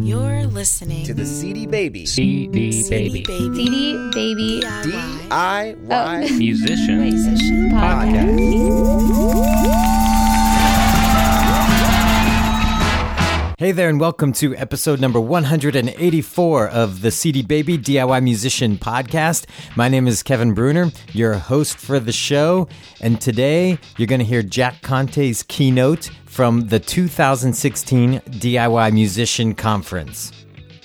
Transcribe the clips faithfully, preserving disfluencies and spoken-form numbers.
You're listening to the C D Baby. C D Baby. C D Baby. C D Baby. D I Y Oh. Musician Musician Podcast. Hey there, and welcome to episode number one hundred eighty-four of the C D Baby D I Y Musician Podcast. My name is Kevin Bruner, your host for the show, and today you're going to hear Jack Conte's keynote from the two thousand sixteen D I Y Musician Conference.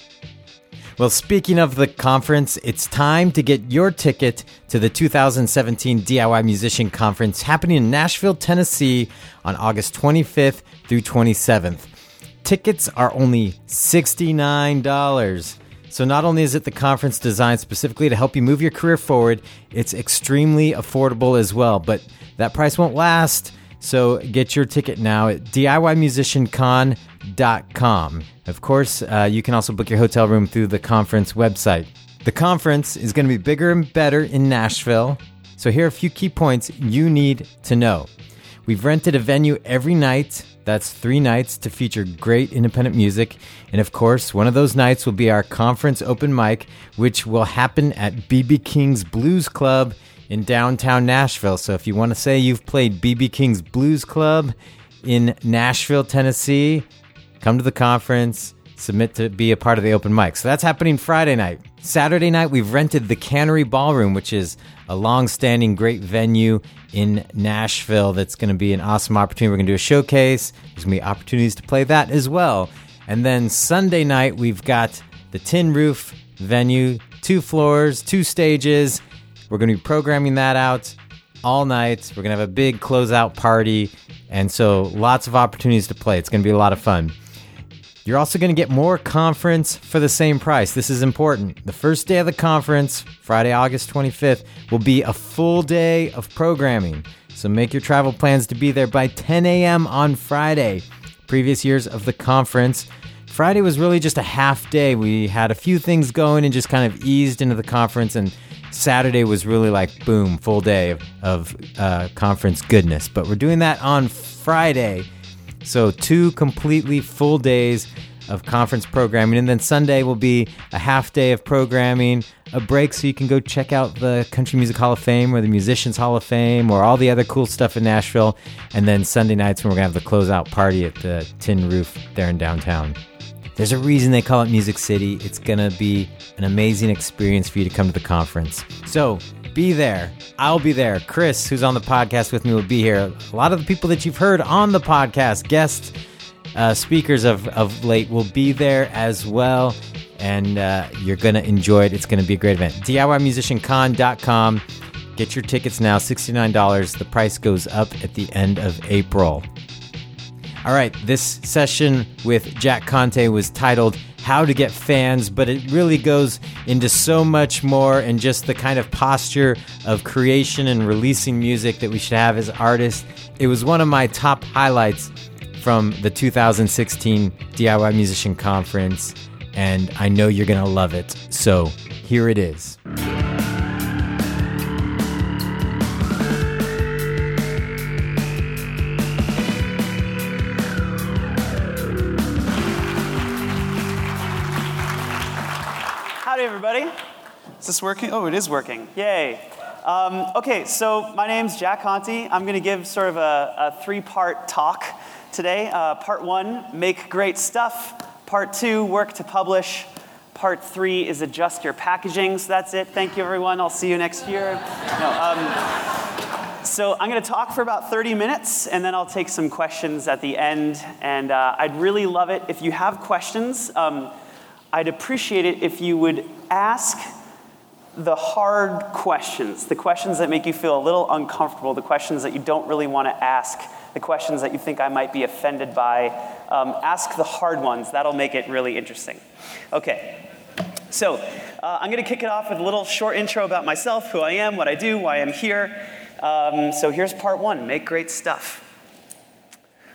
Well, speaking of the conference, it's time to get your ticket to the two thousand seventeen D I Y Musician Conference happening in Nashville, Tennessee on August twenty-fifth through twenty-seventh. Tickets are only sixty-nine dollars. So not only is it the conference designed specifically to help you move your career forward, it's extremely affordable as well. But that price won't last, so get your ticket now at D I Y musician con dot com. Of course, uh, you can also book your hotel room through the conference website. The conference is going to be bigger and better in Nashville, so here are a few key points you need to know. We've rented a venue every night. That's three nights to feature great independent music. And of course, one of those nights will be our conference open mic, which will happen at B B King's Blues Club in downtown Nashville. So if you want to say you've played B B King's Blues Club in Nashville, Tennessee, come to the conference, submit to be a part of the open mic. So that's happening Friday night. Saturday night, we've rented the Cannery Ballroom, which is a long-standing great venue in Nashville. That's going to be an awesome opportunity. We're going to do a showcase. There's going to be opportunities to play that as well. And then Sunday night, we've got the Tin Roof venue, two floors, two stages. We're going to be programming that out all night. We're going to have a big closeout party. And so lots of opportunities to play. It's going to be a lot of fun. You're also going to get more conference for the same price. This is important. The first day of the conference, Friday, August twenty-fifth, will be a full day of programming. So make your travel plans to be there by ten a.m. on Friday. Previous years of the conference, Friday was really just a half day. We had a few things going and just kind of eased into the conference, and Saturday was really like, boom, full day of, of uh, conference goodness. But we're doing that on Friday. So two completely full days of conference programming. And then Sunday will be a half day of programming, a break so you can go check out the Country Music Hall of Fame or the Musicians Hall of Fame or all the other cool stuff in Nashville. And then Sunday nights when we're going to have the closeout party at the Tin Roof there in downtown. There's a reason they call it Music City. It's going to be an amazing experience for you to come to the conference. So be there. I'll be there. Chris, who's on the podcast with me, will be here. A lot of the people that you've heard on the podcast, guest uh, speakers of, of late, will be there as well. And uh, you're going to enjoy it. It's going to be a great event. D I Y musician con dot com. Get your tickets now, sixty-nine dollars. The price goes up at the end of April. All right, this session with Jack Conte was titled How to Get Fans, but it really goes into so much more and just the kind of posture of creation and releasing music that we should have as artists. It was one of my top highlights from the two thousand sixteen D I Y Musician Conference, and I know you're going to love it. So here it is. Howdy, everybody. Is this working? Oh, it is working. Yay. Um, okay, so my name's Jack Conte. I'm going to give sort of a, a three-part talk today. Uh, part one, make great stuff. Part two, work to publish. Part three is adjust your packaging. So that's it. Thank you, everyone. I'll see you next year. No, um, so I'm going to talk for about thirty minutes, and then I'll take some questions at the end. And uh, I'd really love it if you have questions. Um, I'd appreciate it if you would ask the hard questions, the questions that make you feel a little uncomfortable, the questions that you don't really want to ask, the questions that you think I might be offended by. Um, ask the hard ones. That'll make it really interesting. Okay, so uh, I'm going to kick it off with a little short intro about myself, who I am, what I do, why I'm here. Um, so here's part one, make great stuff.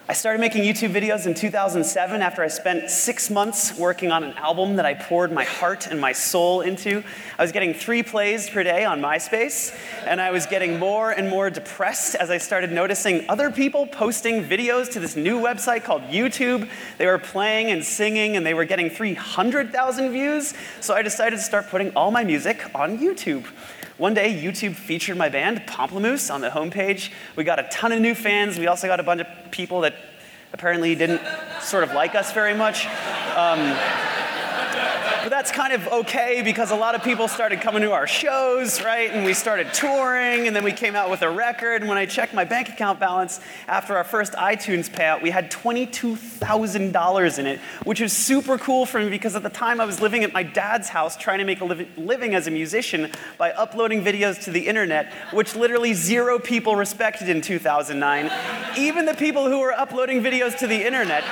I started making YouTube videos in two thousand seven after I spent six months working on an album that I poured my heart and my soul into. I was getting three plays per day on MySpace, and I was getting more and more depressed as I started noticing other people posting videos to this new website called YouTube. They were playing and singing, and they were getting three hundred thousand views, so I decided to start putting all my music on YouTube. One day, YouTube featured my band, Pomplamoose, on the homepage. We got a ton of new fans. We also got a bunch of people that apparently didn't sort of like us very much. Um, but that's kind of okay because a lot of people started coming to our shows, right? And we started touring, and then we came out with a record. And when I checked my bank account balance after our first iTunes payout, we had twenty-two thousand dollars in it, which was super cool for me because at the time I was living at my dad's house trying to make a li- living as a musician by uploading videos to the internet, which literally zero people respected in two thousand nine. Even the people who were uploading videos to the internet.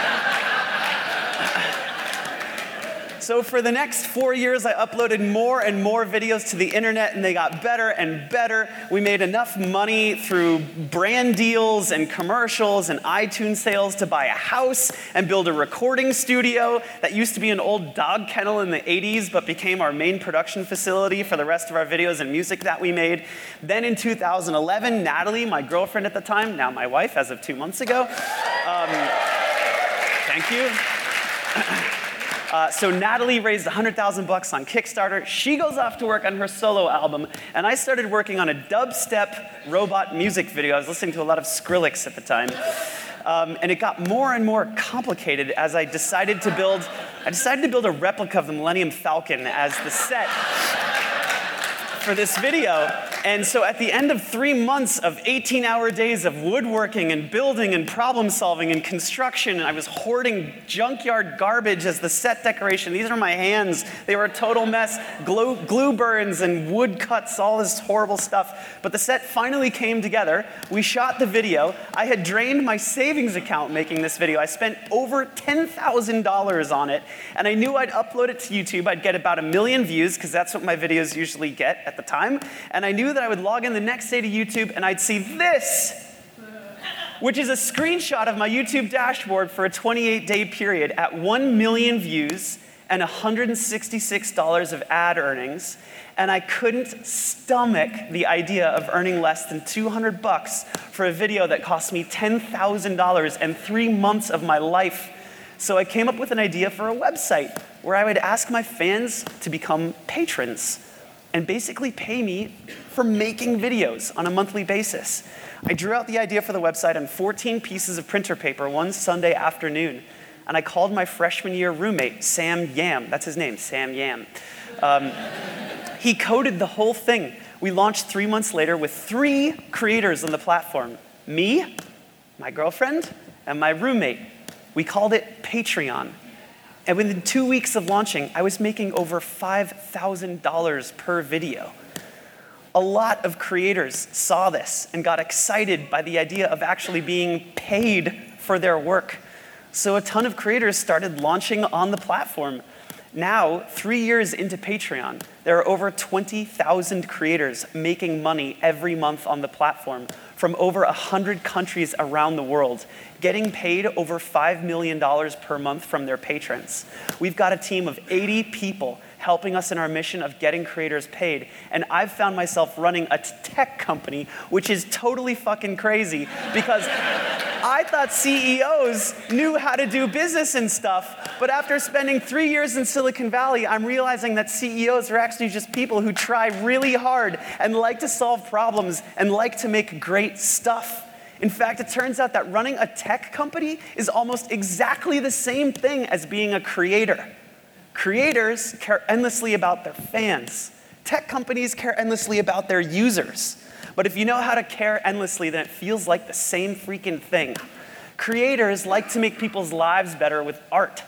So for the next four years, I uploaded more and more videos to the internet, and they got better and better. We made enough money through brand deals and commercials and iTunes sales to buy a house and build a recording studio that used to be an old dog kennel in the eighties, but became our main production facility for the rest of our videos and music that we made. Then in two thousand eleven, Natalie, my girlfriend at the time, now my wife as of two months ago, um, thank you. Uh, so Natalie raised one hundred thousand bucks on Kickstarter. She goes off to work on her solo album, and I started working on a dubstep robot music video. I was listening to a lot of Skrillex at the time. Um, and it got more and more complicated as I decided to build, I decided to build a replica of the Millennium Falcon as the set for this video. And so at the end of three months of eighteen-hour days of woodworking and building and problem solving and construction, and I was hoarding junkyard garbage as the set decoration. These are my hands. They were a total mess. Glue, glue burns and wood cuts, all this horrible stuff. But the set finally came together. We shot the video. I had drained my savings account making this video. I spent over ten thousand dollars on it, and I knew I'd upload it to YouTube. I'd get about a million views, because that's what my videos usually get at the time. And I knew that I would log in the next day to YouTube and I'd see this, which is a screenshot of my YouTube dashboard for a twenty-eight day period at one million views and one hundred sixty-six dollars of ad earnings. And I couldn't stomach the idea of earning less than two hundred bucks for a video that cost me ten thousand dollars and three months of my life. So I came up with an idea for a website where I would ask my fans to become patrons and basically pay me for making videos on a monthly basis. I drew out the idea for the website on fourteen pieces of printer paper one Sunday afternoon, and I called my freshman year roommate, Sam Yam. That's his name, Sam Yam. Um, he coded the whole thing. We launched three months later with three creators on the platform. Me, my girlfriend, and my roommate. We called it Patreon. And within two weeks of launching, I was making over five thousand dollars per video. A lot of creators saw this and got excited by the idea of actually being paid for their work. So a ton of creators started launching on the platform. Now, three years into Patreon, there are over twenty thousand creators making money every month on the platform from over one hundred countries around the world, getting paid over five million dollars per month from their patrons. We've got a team of eighty people helping us in our mission of getting creators paid. And I've found myself running a tech company, which is totally fucking crazy because I thought C E Os knew how to do business and stuff, but after spending three years in Silicon Valley, I'm realizing that C E Os are actually just people who try really hard and like to solve problems and like to make great stuff. In fact, it turns out that running a tech company is almost exactly the same thing as being a creator. Creators care endlessly about their fans. Tech companies care endlessly about their users. But if you know how to care endlessly, then it feels like the same freaking thing. Creators like to make people's lives better with art.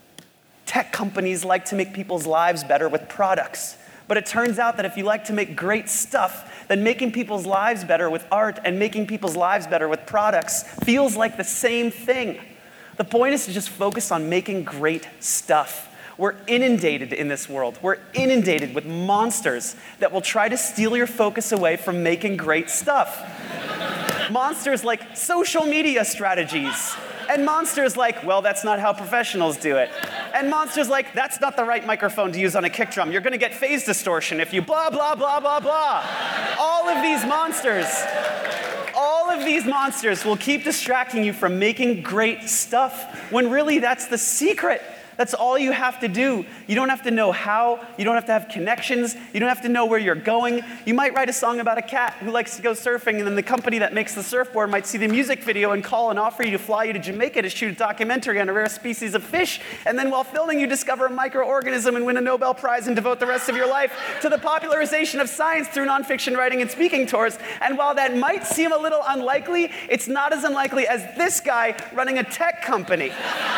Tech companies like to make people's lives better with products. But it turns out that if you like to make great stuff, then making people's lives better with art and making people's lives better with products feels like the same thing. The point is to just focus on making great stuff. We're inundated in this world. We're inundated with monsters that will try to steal your focus away from making great stuff. monsters like social media strategies. And monsters like, well, that's not how professionals do it. And monsters like, that's not the right microphone to use on a kick drum. You're gonna get phase distortion if you blah, blah, blah, blah, blah. All of these monsters, all of these monsters will keep distracting you from making great stuff, when really that's the secret. That's all you have to do. You don't have to know how. You don't have to have connections. You don't have to know where you're going. You might write a song about a cat who likes to go surfing, and then the company that makes the surfboard might see the music video and call and offer you to fly you to Jamaica to shoot a documentary on a rare species of fish. And then while filming, you discover a microorganism and win a Nobel Prize and devote the rest of your life to the popularization of science through nonfiction writing and speaking tours. And while that might seem a little unlikely, it's not as unlikely as this guy running a tech company.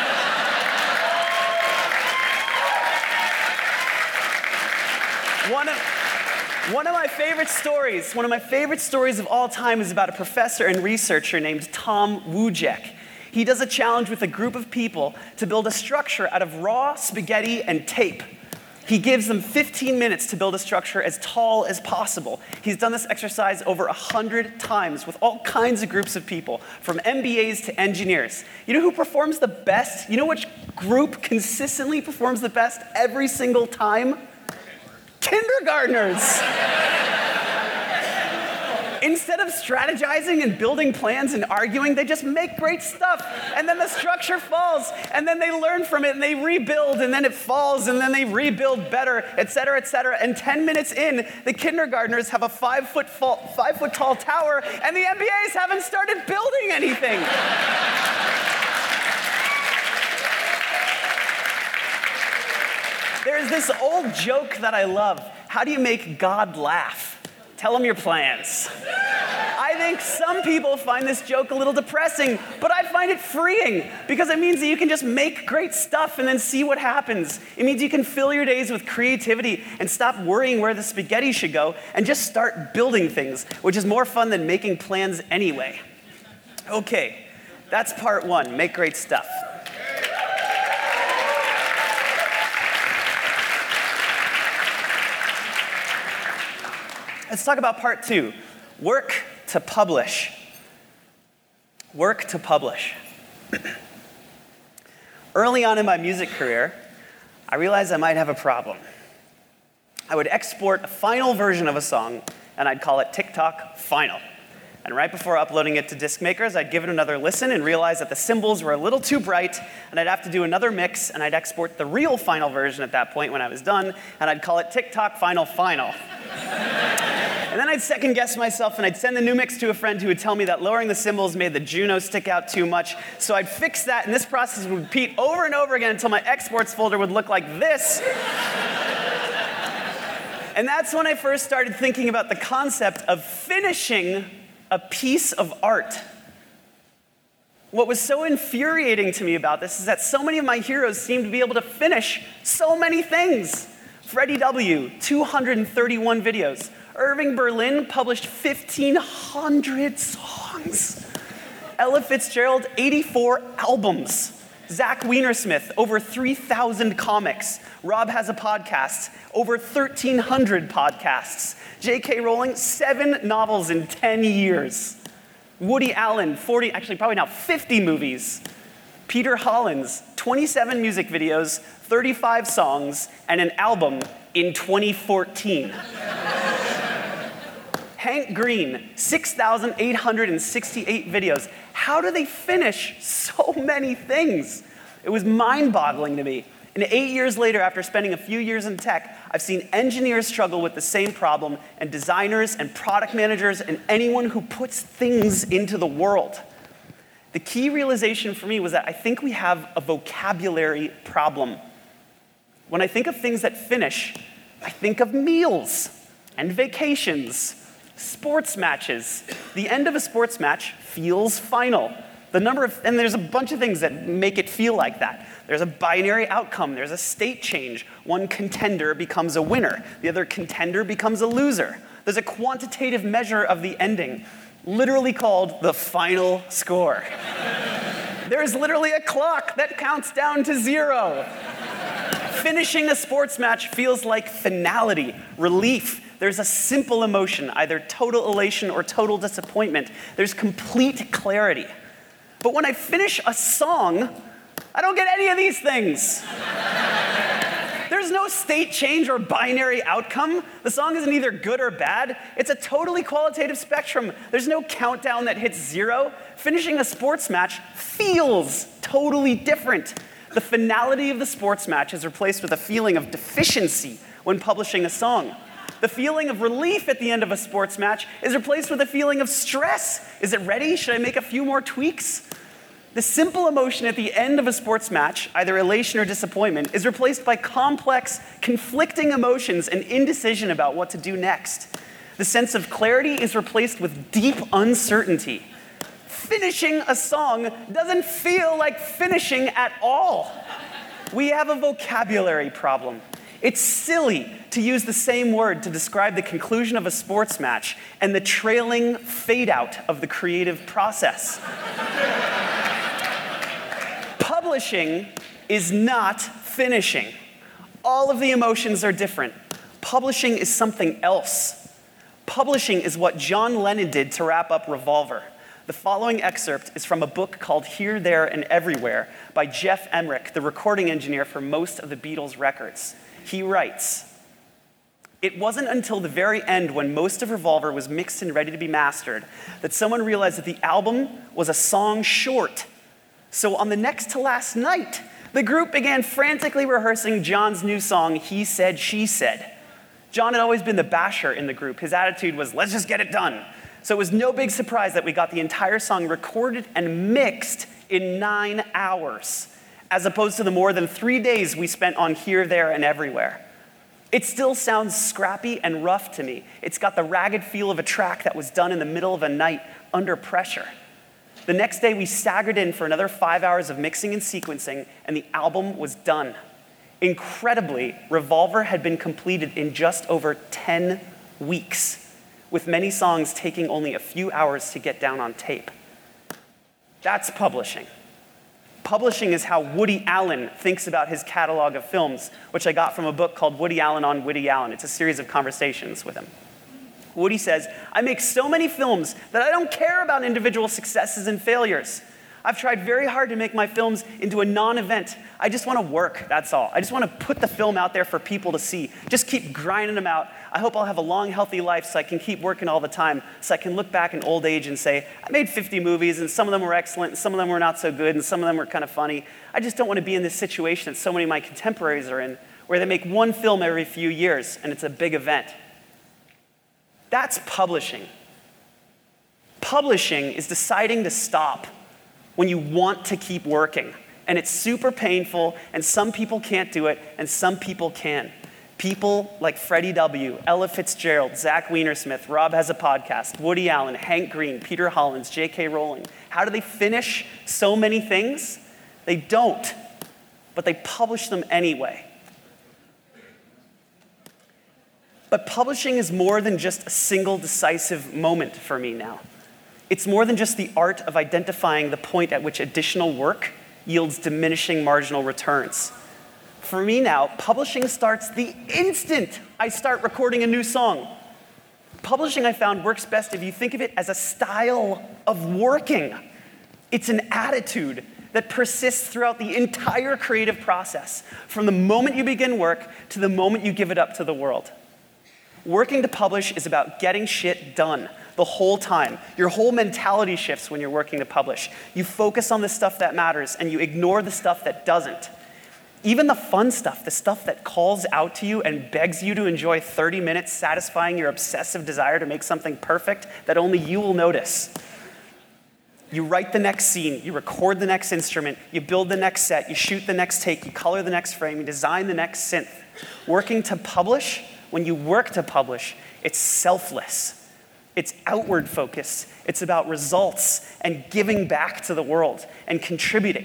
One of, one of my favorite stories, one of my favorite stories of all time is about a professor and researcher named Tom Wujek. He does a challenge with a group of people to build a structure out of raw spaghetti and tape. He gives them fifteen minutes to build a structure as tall as possible. He's done this exercise over one hundred times with all kinds of groups of people, from M B As to engineers. You know who performs the best? You know which group consistently performs the best every single time? Kindergartners. Instead of strategizing and building plans and arguing, they just make great stuff. And then the structure falls, and then they learn from it, and they rebuild, and then it falls, and then they rebuild better, et cetera, et cetera. And ten minutes in, the kindergartners have a five foot, fall, five foot tall tower, and the M B As haven't started building anything. There's this old joke that I love. How do you make God laugh? Tell him your plans. I think some people find this joke a little depressing, but I find it freeing because it means that you can just make great stuff and then see what happens. It means you can fill your days with creativity and stop worrying where the spaghetti should go and just start building things, which is more fun than making plans anyway. Okay, that's part one, make great stuff. Let's talk about part two, work to publish. Work to publish. Early on in my music career, I realized I might have a problem. I would export a final version of a song, and I'd call it TikTok Final. And right before uploading it to disc makers, I'd give it another listen and realize that the cymbals were a little too bright, and I'd have to do another mix, and I'd export the real final version at that point when I was done, and I'd call it TikTok Final Final. And then I'd second guess myself, and I'd send the new mix to a friend who would tell me that lowering the cymbals made the Juno stick out too much. So I'd fix that, and this process would repeat over and over again until my exports folder would look like this. And that's when I first started thinking about the concept of finishing a piece of art. What was so infuriating to me about this is that so many of my heroes seem to be able to finish so many things. Freddie W., two hundred thirty-one videos. Irving Berlin published fifteen hundred songs. Ella Fitzgerald, eighty-four albums. Zach Weinersmith, over three thousand comics. Rob has a podcast, over thirteen hundred podcasts. J K Rowling, seven novels in ten years. Woody Allen, forty, actually probably now fifty movies. Peter Hollins, twenty-seven music videos, thirty-five songs, and an album in twenty fourteen. Hank Green, six thousand eight hundred sixty-eight videos. How do they finish so many things? It was mind-boggling to me. And eight years later, after spending a few years in tech, I've seen engineers struggle with the same problem, and designers and product managers and anyone who puts things into the world. The key realization for me was that I think we have a vocabulary problem. When I think of things that finish, I think of meals and vacations, sports matches. The end of a sports match feels final. The number of, and there's a bunch of things that make it feel like that. There's a binary outcome, there's a state change. One contender becomes a winner, the other contender becomes a loser. There's a quantitative measure of the ending, literally called the final score. There's literally a clock that counts down to zero. Finishing a sports match feels like finality, relief, there's a simple emotion, either total elation or total disappointment. There's complete clarity. But when I finish a song, I don't get any of these things. There's no state change or binary outcome. The song isn't either good or bad. It's a totally qualitative spectrum. There's no countdown that hits zero. Finishing a sports match feels totally different. The finality of the sports match is replaced with a feeling of deficiency when publishing a song. The feeling of relief at the end of a sports match is replaced with a feeling of stress. Is it ready? Should I make a few more tweaks? The simple emotion at the end of a sports match, either elation or disappointment, is replaced by complex, conflicting emotions and indecision about what to do next. The sense of clarity is replaced with deep uncertainty. Finishing a song doesn't feel like finishing at all. We have a vocabulary problem. It's silly to use the same word to describe the conclusion of a sports match and the trailing fade out of the creative process. Publishing is not finishing. All of the emotions are different. Publishing is something else. Publishing is what John Lennon did to wrap up Revolver. The following excerpt is from a book called Here, There, and Everywhere by Jeff Emmerich, the recording engineer for most of the Beatles records. He writes, "It wasn't until the very end, when most of Revolver was mixed and ready to be mastered, that someone realized that the album was a song short. So on the next to last night, the group began frantically rehearsing John's new song, He Said, She Said. John had always been the basher in the group. His attitude was, let's just get it done. So it was no big surprise that we got the entire song recorded and mixed in nine hours, as opposed to the more than three days we spent on Here, There, and Everywhere. It still sounds scrappy and rough to me. It's got the ragged feel of a track that was done in the middle of a night under pressure. The next day, we staggered in for another five hours of mixing and sequencing, and the album was done. Incredibly, Revolver had been completed in just over ten weeks, with many songs taking only a few hours to get down on tape. That's publishing. Publishing is how Woody Allen thinks about his catalog of films, which I got from a book called Woody Allen on Woody Allen. It's a series of conversations with him. Woody says, I make so many films that I don't care about individual successes and failures. I've tried very hard to make my films into a non-event. I just want to work, that's all. I just want to put the film out there for people to see. Just keep grinding them out. I hope I'll have a long, healthy life so I can keep working all the time, so I can look back in old age and say, I made fifty movies, and some of them were excellent, and some of them were not so good, and some of them were kind of funny. I just don't want to be in this situation that so many of my contemporaries are in, where they make one film every few years, and it's a big event. That's publishing. Publishing is deciding to stop when you want to keep working. And it's super painful, and some people can't do it, and some people can. People like Freddie W., Ella Fitzgerald, Zach Wienersmith, Rob Has a Podcast, Woody Allen, Hank Green, Peter Hollins, J K Rowling. How do they finish so many things? They don't, but they publish them anyway. But publishing is more than just a single decisive moment for me now. It's more than just the art of identifying the point at which additional work yields diminishing marginal returns. For me now, publishing starts the instant I start recording a new song. Publishing, I found, works best if you think of it as a style of working. It's an attitude that persists throughout the entire creative process, from the moment you begin work to the moment you give it up to the world. Working to publish is about getting shit done the whole time. Your whole mentality shifts when you're working to publish. You focus on the stuff that matters and you ignore the stuff that doesn't. Even the fun stuff, the stuff that calls out to you and begs you to enjoy thirty minutes satisfying your obsessive desire to make something perfect that only you will notice. You write the next scene, you record the next instrument, you build the next set, you shoot the next take, you color the next frame, you design the next synth. Working to publish, when you work to publish, it's selfless. It's outward focused. It's about results and giving back to the world and contributing.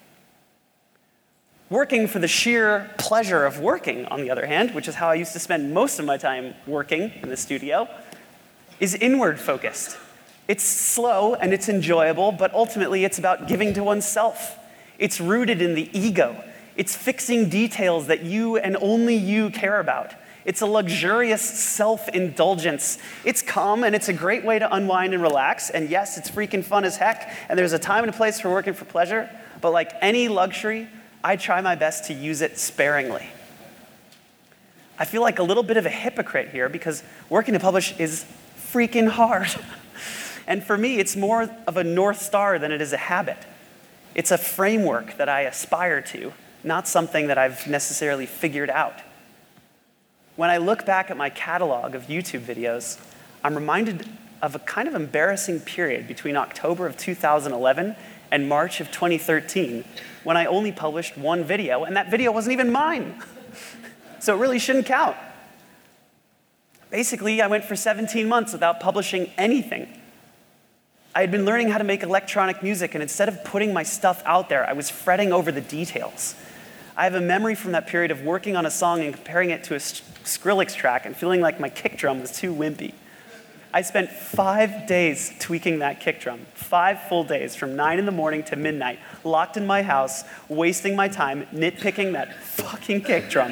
Working for the sheer pleasure of working, on the other hand, which is how I used to spend most of my time working in the studio, is inward focused. It's slow and it's enjoyable, but ultimately it's about giving to oneself. It's rooted in the ego. It's fixing details that you and only you care about. It's a luxurious self-indulgence. It's calm, and it's a great way to unwind and relax. And yes, it's freaking fun as heck, and there's a time and a place for working for pleasure. But like any luxury, I try my best to use it sparingly. I feel like a little bit of a hypocrite here because working to publish is freaking hard. And for me, it's more of a North Star than it is a habit. It's a framework that I aspire to, not something that I've necessarily figured out. When I look back at my catalog of YouTube videos, I'm reminded of a kind of embarrassing period between October of two thousand eleven and March of twenty thirteen, when I only published one video, and that video wasn't even mine. So it really shouldn't count. Basically, I went for seventeen months without publishing anything. I had been learning how to make electronic music, and instead of putting my stuff out there, I was fretting over the details. I have a memory from that period of working on a song and comparing it to a Skrillex track and feeling like my kick drum was too wimpy. I spent five days tweaking that kick drum, five full days from nine in the morning to midnight, locked in my house, wasting my time nitpicking that fucking kick drum.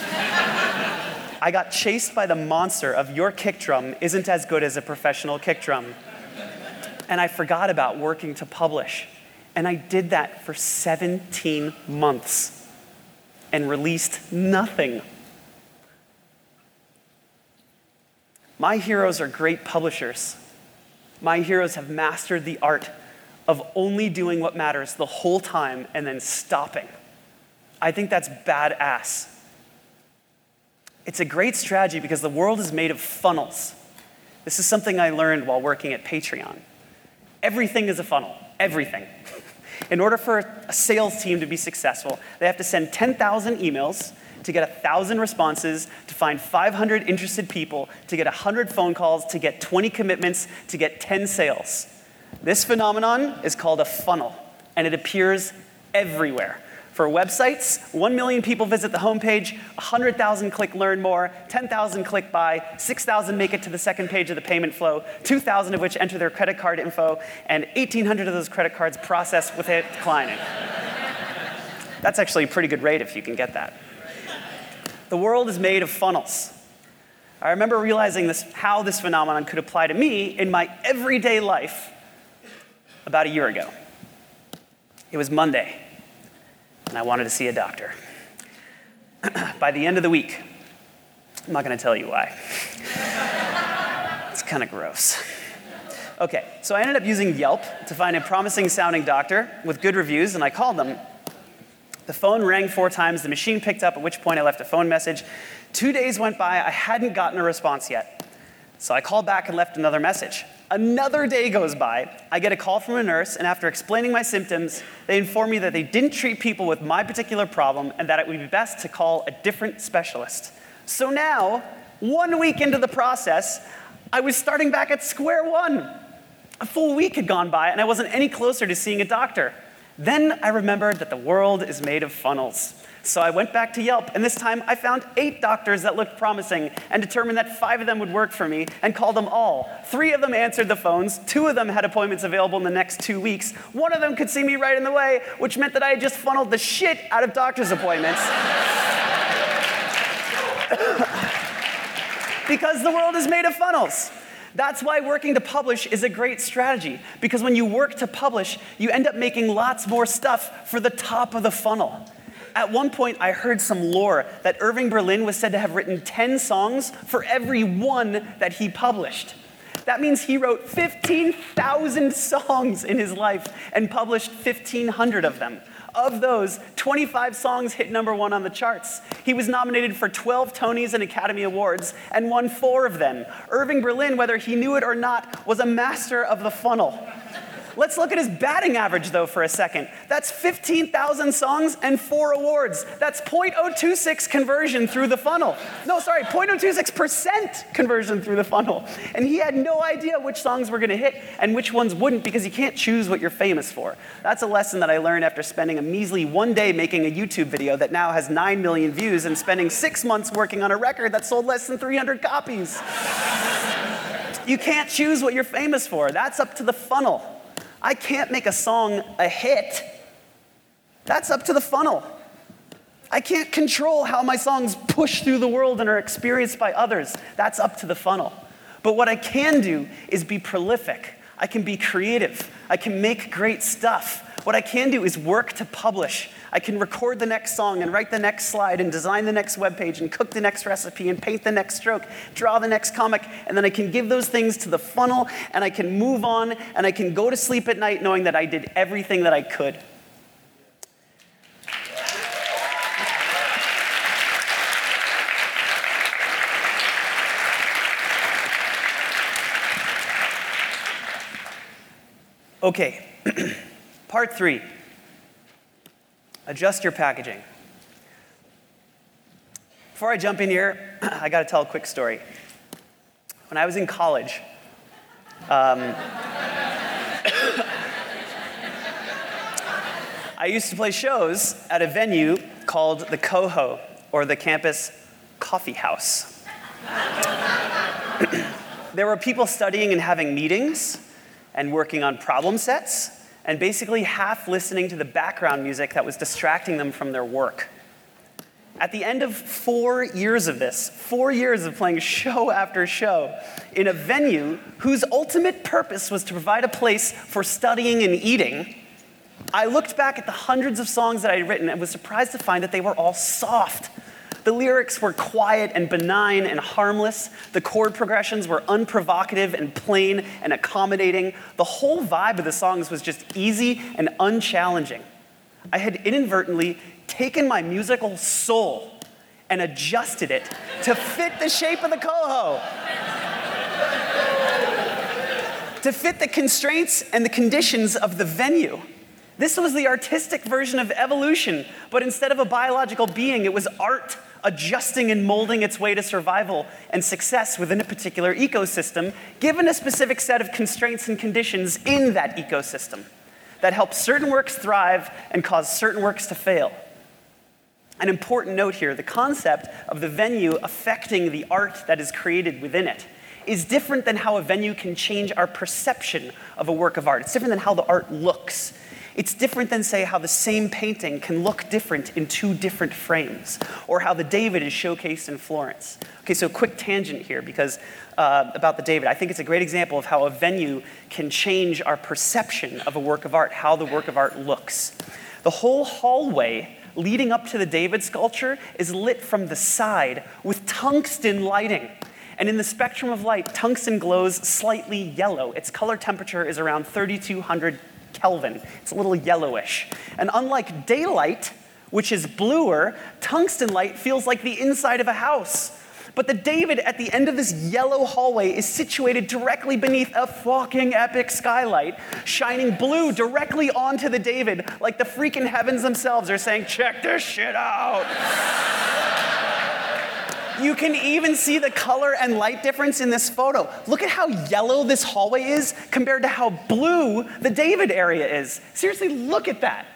I got chased by the monster of your kick drum isn't as good as a professional kick drum. And I forgot about working to publish. And I did that for seventeen months and released nothing. My heroes are great publishers. My heroes have mastered the art of only doing what matters the whole time and then stopping. I think that's badass. It's a great strategy because the world is made of funnels. This is something I learned while working at Patreon. Everything is a funnel, everything. In order for a sales team to be successful, they have to send ten thousand emails to get one thousand responses, to find five hundred interested people, to get one hundred phone calls, to get twenty commitments, to get ten sales. This phenomenon is called a funnel, and it appears everywhere. For websites, one million people visit the homepage, one hundred thousand click learn more, ten thousand click buy, six thousand make it to the second page of the payment flow, two thousand of which enter their credit card info, and eighteen hundred of those credit cards process with it declining. That's actually a pretty good rate if you can get that. The world is made of funnels. I remember realizing this, how this phenomenon could apply to me in my everyday life about a year ago. It was Monday, and I wanted to see a doctor. By the end of the week, I'm not going to tell you why. It's kind of gross. Okay, so I ended up using Yelp to find a promising sounding doctor with good reviews, and I called them. The phone rang four times, the machine picked up, at which point I left a phone message. Two days went by, I hadn't gotten a response yet. So I called back and left another message. Another day goes by, I get a call from a nurse, and after explaining my symptoms, they inform me that they didn't treat people with my particular problem and that it would be best to call a different specialist. So now, one week into the process, I was starting back at square one. A full week had gone by, and I wasn't any closer to seeing a doctor. Then I remembered that the world is made of funnels. So I went back to Yelp, and this time I found eight doctors that looked promising and determined that five of them would work for me and called them all. Three of them answered the phones, two of them had appointments available in the next two weeks, one of them could see me right in the way, which meant that I had just funneled the shit out of doctor's appointments. Because the world is made of funnels. That's why working to publish is a great strategy, because when you work to publish, you end up making lots more stuff for the top of the funnel. At one point, I heard some lore that Irving Berlin was said to have written ten songs for every one that he published. That means he wrote fifteen thousand songs in his life and published fifteen hundred of them. Of those, twenty-five songs hit number one on the charts. He was nominated for twelve Tonys and Academy Awards and won four of them. Irving Berlin, whether he knew it or not, was a master of the funnel. Let's look at his batting average, though, for a second. That's fifteen thousand songs and four awards. That's zero point zero two six conversion through the funnel. No, sorry, zero point zero two six percent conversion through the funnel. And he had no idea which songs were going to hit and which ones wouldn't, because you can't choose what you're famous for. That's a lesson that I learned after spending a measly one day making a YouTube video that now has nine million views and spending six months working on a record that sold less than three hundred copies. You can't choose what you're famous for. That's up to the funnel. I can't make a song a hit. That's up to the funnel. I can't control how my songs push through the world and are experienced by others. That's up to the funnel. But what I can do is be prolific. I can be creative. I can make great stuff. What I can do is work to publish. I can record the next song and write the next slide and design the next webpage and cook the next recipe and paint the next stroke, draw the next comic, and then I can give those things to the funnel and I can move on and I can go to sleep at night knowing that I did everything that I could. Okay, part three, adjust your packaging. Before I jump in here, I gotta tell a quick story. When I was in college, um, I used to play shows at a venue called the Coho, or the Campus Coffee House. There were people studying and having meetings, and working on problem sets, and basically half listening to the background music that was distracting them from their work. At the end of four years of this, four years of playing show after show, in a venue whose ultimate purpose was to provide a place for studying and eating, I looked back at the hundreds of songs that I had written and was surprised to find that they were all soft. The lyrics were quiet and benign and harmless. The chord progressions were unprovocative and plain and accommodating. The whole vibe of the songs was just easy and unchallenging. I had inadvertently taken my musical soul and adjusted it to fit the shape of the Coho, to fit the constraints and the conditions of the venue. This was the artistic version of evolution, but instead of a biological being, it was art adjusting and molding its way to survival and success within a particular ecosystem, given a specific set of constraints and conditions in that ecosystem that help certain works thrive and cause certain works to fail. An important note here, the concept of the venue affecting the art that is created within it is different than how a venue can change our perception of a work of art. It's different than how the art looks. It's different than, say, how the same painting can look different in two different frames, or how the David is showcased in Florence. Okay, so quick tangent here, because uh, about the David. I think it's a great example of how a venue can change our perception of a work of art, how the work of art looks. The whole hallway leading up to the David sculpture is lit from the side with tungsten lighting. And in the spectrum of light, tungsten glows slightly yellow. Its color temperature is around thirty-two hundred Kelvin. It's a little yellowish. And unlike daylight, which is bluer, tungsten light feels like the inside of a house. But the David at the end of this yellow hallway is situated directly beneath a fucking epic skylight, shining blue directly onto the David, like the freaking heavens themselves are saying, check this shit out. You can even see the color and light difference in this photo. Look at how yellow this hallway is compared to how blue the David area is. Seriously, look at that.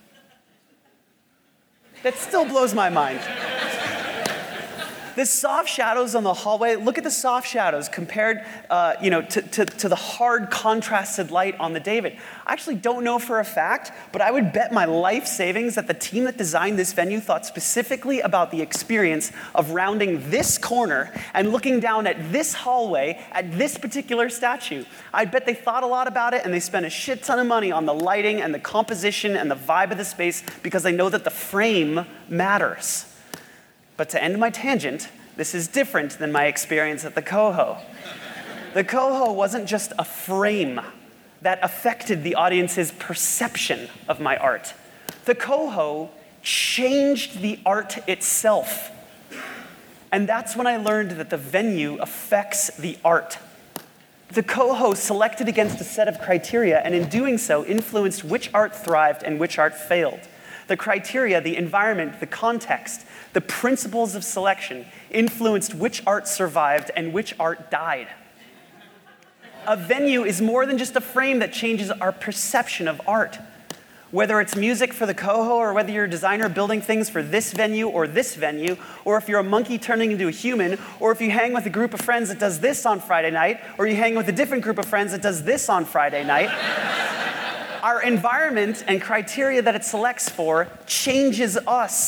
That still blows my mind. The soft shadows on the hallway, look at the soft shadows compared uh, you know, to, to, to the hard contrasted light on the David. I actually don't know for a fact, but I would bet my life savings that the team that designed this venue thought specifically about the experience of rounding this corner and looking down at this hallway at this particular statue. I bet they thought a lot about it and they spent a shit ton of money on the lighting and the composition and the vibe of the space because they know that the frame matters. But to end my tangent, this is different than my experience at the Coho. The Coho wasn't just a frame that affected the audience's perception of my art. The Coho changed the art itself. And that's when I learned that the venue affects the art. The Coho selected against a set of criteria, and in doing so, influenced which art thrived and which art failed. The criteria, the environment, the context, the principles of selection influenced which art survived and which art died. A venue is more than just a frame that changes our perception of art. Whether it's music for the Coho, or whether you're a designer building things for this venue or this venue, or if you're a monkey turning into a human, or if you hang with a group of friends that does this on Friday night, or you hang with a different group of friends that does this on Friday night, our environment and criteria that it selects for changes us.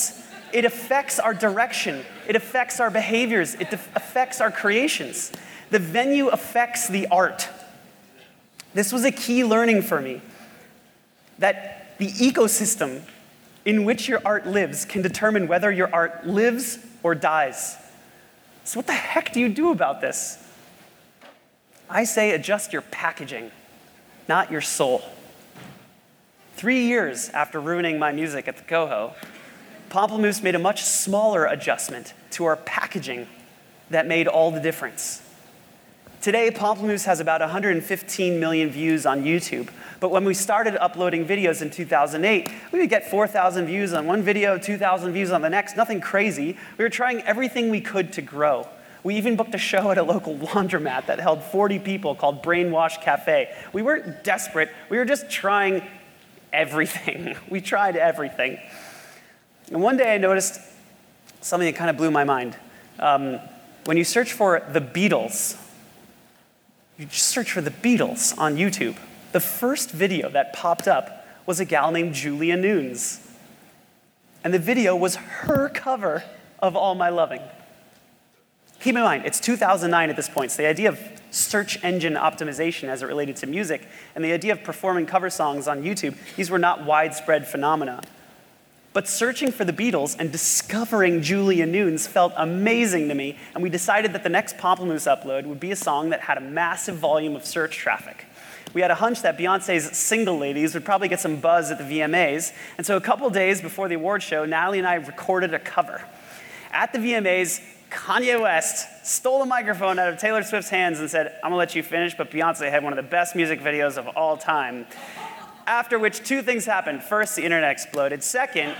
It affects our direction. It affects our behaviors. It def- affects our creations. The venue affects the art. This was a key learning for me, that the ecosystem in which your art lives can determine whether your art lives or dies. So what the heck do you do about this? I say adjust your packaging, not your soul. Three years after ruining my music at the Coho, Pomplamoose made a much smaller adjustment to our packaging that made all the difference. Today, Pomplamoose has about one hundred fifteen million views on YouTube, but when we started uploading videos in two thousand eight, we would get four thousand views on one video, two thousand views on the next, nothing crazy. We were trying everything we could to grow. We even booked a show at a local laundromat that held forty people called Brainwash Cafe. We weren't desperate, we were just trying everything. We tried everything. And one day I noticed something that kind of blew my mind. Um, when you search for the Beatles, you just search for the Beatles on YouTube, the first video that popped up was a gal named Julia Nunes. And the video was her cover of All My Loving. Keep in mind, it's two thousand nine at this point, so the idea of search engine optimization as it related to music and the idea of performing cover songs on YouTube, these were not widespread phenomena. But searching for the Beatles and discovering Julia Nunes felt amazing to me, and we decided that the next Pomplamoose upload would be a song that had a massive volume of search traffic. We had a hunch that Beyonce's Single Ladies would probably get some buzz at the V M As, and so a couple days before the award show, Natalie and I recorded a cover. At the V M As, Kanye West stole the microphone out of Taylor Swift's hands and said, "I'm gonna let you finish, but Beyonce had one of the best music videos of all time." After which two things happened. First, the internet exploded. Second,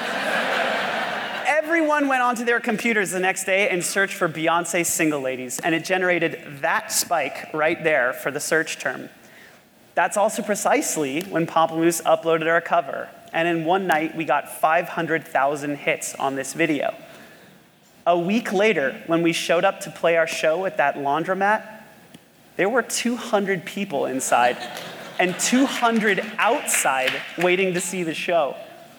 everyone went onto their computers the next day and searched for Beyonce Single Ladies, and it generated that spike right there for the search term. That's also precisely when Pomplamoose uploaded our cover, and in one night we got five hundred thousand hits on this video. A week later, when we showed up to play our show at that laundromat, there were two hundred people inside and two hundred outside waiting to see the show.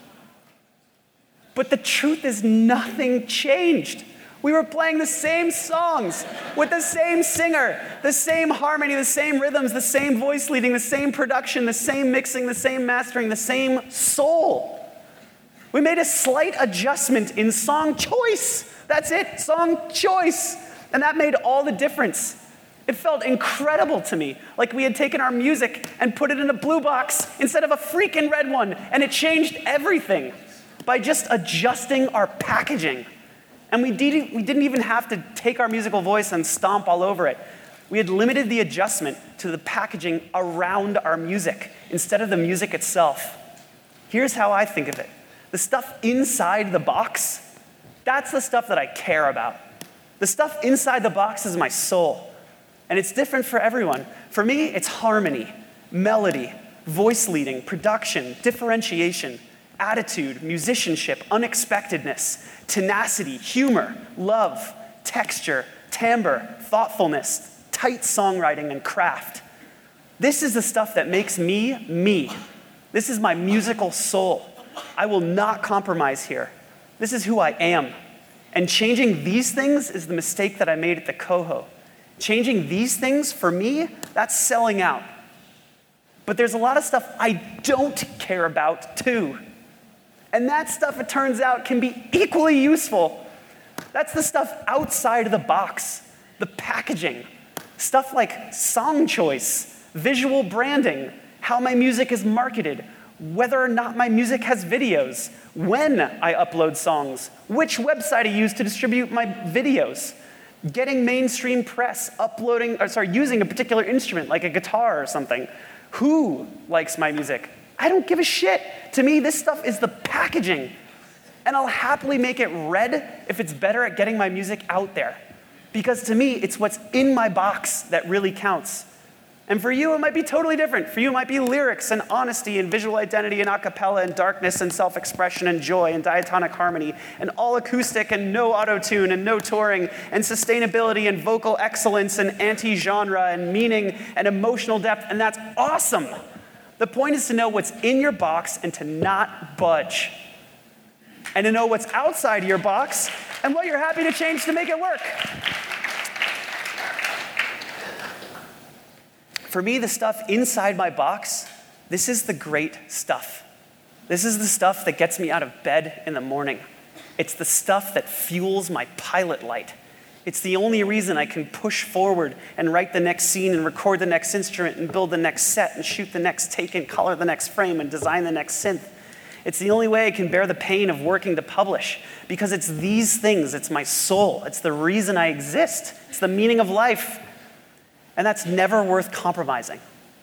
But the truth is, nothing changed. We were playing the same songs with the same singer, the same harmony, the same rhythms, the same voice leading, the same production, the same mixing, the same mastering, the same soul. We made a slight adjustment in song choice. That's it, song choice. And that made all the difference. It felt incredible to me, like we had taken our music and put it in a blue box instead of a freaking red one, and it changed everything by just adjusting our packaging. And we didn't, we didn't even have to take our musical voice and stomp all over it. We had limited the adjustment to the packaging around our music instead of the music itself. Here's how I think of it. The stuff inside the box, that's the stuff that I care about. The stuff inside the box is my soul. And it's different for everyone. For me, it's harmony, melody, voice leading, production, differentiation, attitude, musicianship, unexpectedness, tenacity, humor, love, texture, timbre, thoughtfulness, tight songwriting, and craft. This is the stuff that makes me, me. This is my musical soul. I will not compromise here. This is who I am. And changing these things is the mistake that I made at the Coho. Changing these things, for me, that's selling out. But there's a lot of stuff I don't care about, too. And that stuff, it turns out, can be equally useful. That's the stuff outside of the box, the packaging. Stuff like song choice, visual branding, how my music is marketed, whether or not my music has videos, when I upload songs, which website I use to distribute my videos, getting mainstream press, uploading, or sorry, using a particular instrument like a guitar or something. Who likes my music? I don't give a shit. To me, this stuff is the packaging. And I'll happily make it red if it's better at getting my music out there. Because to me, it's what's in my box that really counts. And for you, it might be totally different. For you, it might be lyrics and honesty and visual identity and a cappella and darkness and self-expression and joy and diatonic harmony and all acoustic and no auto-tune and no touring and sustainability and vocal excellence and anti-genre and meaning and emotional depth, and that's awesome. The point is to know what's in your box and to not budge. and to know what's outside your box and what you're happy to change to make it work. For me, the stuff inside my box, this is the great stuff. This is the stuff that gets me out of bed in the morning. It's the stuff that fuels my pilot light. It's the only reason I can push forward and write the next scene and record the next instrument and build the next set and shoot the next take and color the next frame and design the next synth. It's the only way I can bear the pain of working to publish, because it's these things, it's my soul, it's the reason I exist, it's the meaning of life. And that's never worth compromising.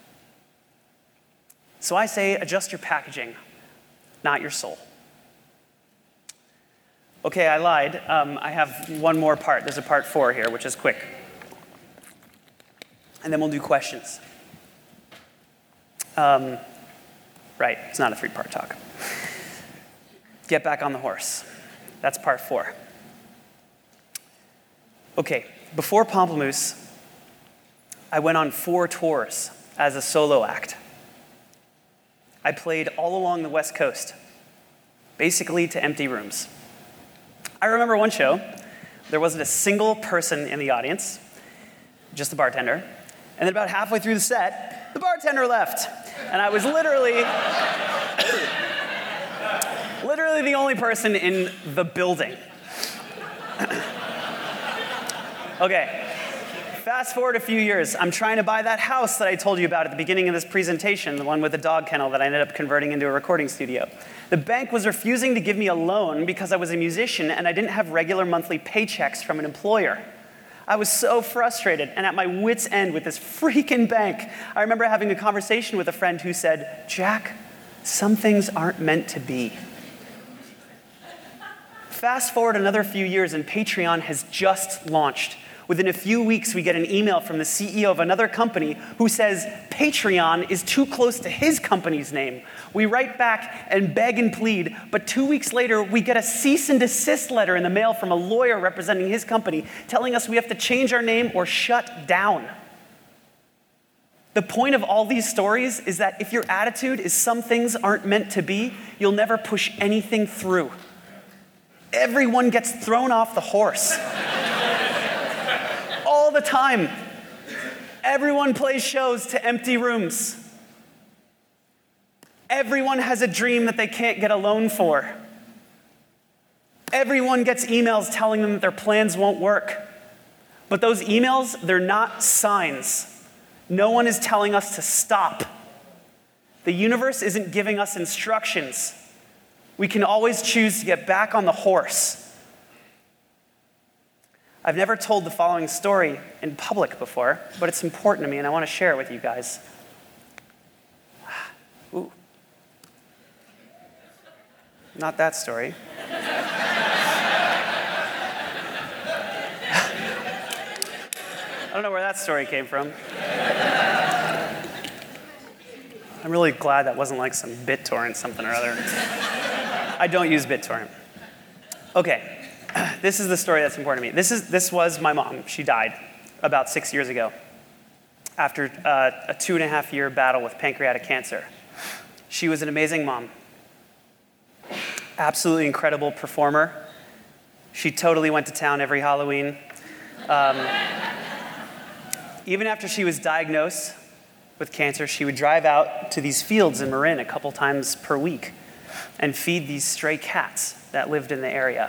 So I say, adjust your packaging, not your soul. Okay, I lied. Um, I have one more part. There's a part four here, which is quick. And then we'll do questions. Um, right, it's not a three-part talk. Get back on the horse. That's part four. Okay, before Pomplamoose, I went on four tours as a solo act. I played all along the West Coast, basically to empty rooms. I remember one show, there wasn't a single person in the audience, just the bartender, and then about halfway through the set, the bartender left. And I was literally, literally the only person in the building. Okay. Fast forward a few years, I'm trying to buy that house that I told you about at the beginning of this presentation, the one with the dog kennel that I ended up converting into a recording studio. The bank was refusing to give me a loan because I was a musician and I didn't have regular monthly paychecks from an employer. I was so frustrated and at my wit's end with this freaking bank. I remember having a conversation with a friend who said, "Jack, some things aren't meant to be." Fast forward another few years and Patreon has just launched. Within a few weeks, we get an email from the C E O of another company who says Patreon is too close to his company's name. We write back and beg and plead, but two weeks later, we get a cease and desist letter in the mail from a lawyer representing his company telling us we have to change our name or shut down. The point of all these stories is that if your attitude is some things aren't meant to be, you'll never push anything through. Everyone gets thrown off the horse. All the time. Everyone plays shows to empty rooms. Everyone has a dream that they can't get a loan for. Everyone gets emails telling them that their plans won't work. But those emails, they're not signs. No one is telling us to stop. The universe isn't giving us instructions. We can always choose to get back on the horse. I've never told the following story in public before, but it's important to me and I want to share it with you guys. Ooh. Not that story. I don't know where that story came from. I'm really glad that wasn't like some BitTorrent something or other. I don't use BitTorrent. Okay. This is the story that's important to me. This is this was my mom. She died about six years ago after uh, a two and a half year battle with pancreatic cancer. She was an amazing mom. Absolutely incredible performer. She totally went to town every Halloween. Um, even after she was diagnosed with cancer, she would drive out to these fields in Marin a couple times per week and feed these stray cats that lived in the area.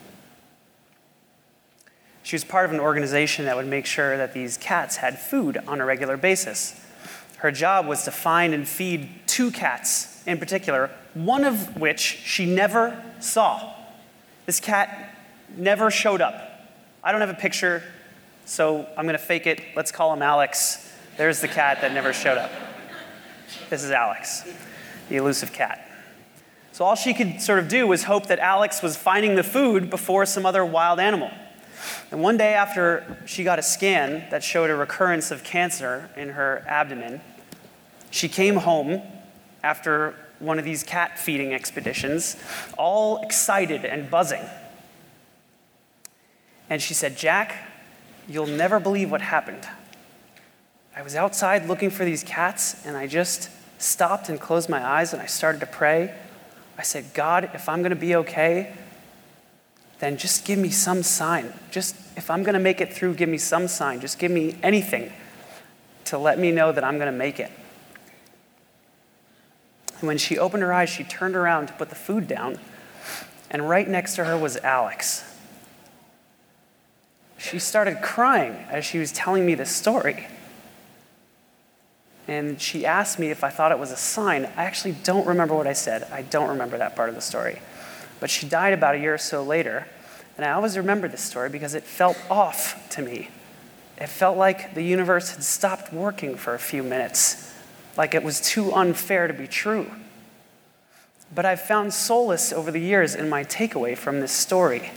She was part of an organization that would make sure that these cats had food on a regular basis. Her job was to find and feed two cats in particular, one of which she never saw. This cat never showed up. I don't have a picture, so I'm going to fake it. Let's call him Alex. There's the cat that never showed up. This is Alex, the elusive cat. So all she could sort of do was hope that Alex was finding the food before some other wild animal. And one day after she got a scan that showed a recurrence of cancer in her abdomen, she came home after one of these cat feeding expeditions, all excited and buzzing. And she said, "Jack, you'll never believe what happened. I was outside looking for these cats, and I just stopped and closed my eyes, and I started to pray. I said, God, if I'm going to be okay, then just give me some sign. Just, if I'm going to make it through, give me some sign. Just give me anything to let me know that I'm going to make it. And when she opened her eyes, she turned around to put the food down, and right next to her was Alex. She started crying as she was telling me this story. And she asked me if I thought it was a sign. I actually don't remember what I said. I don't remember that part of the story. But she died about a year or so later, and I always remember this story because it felt off to me. It felt like the universe had stopped working for a few minutes, like it was too unfair to be true. But I've found solace over the years in my takeaway from this story.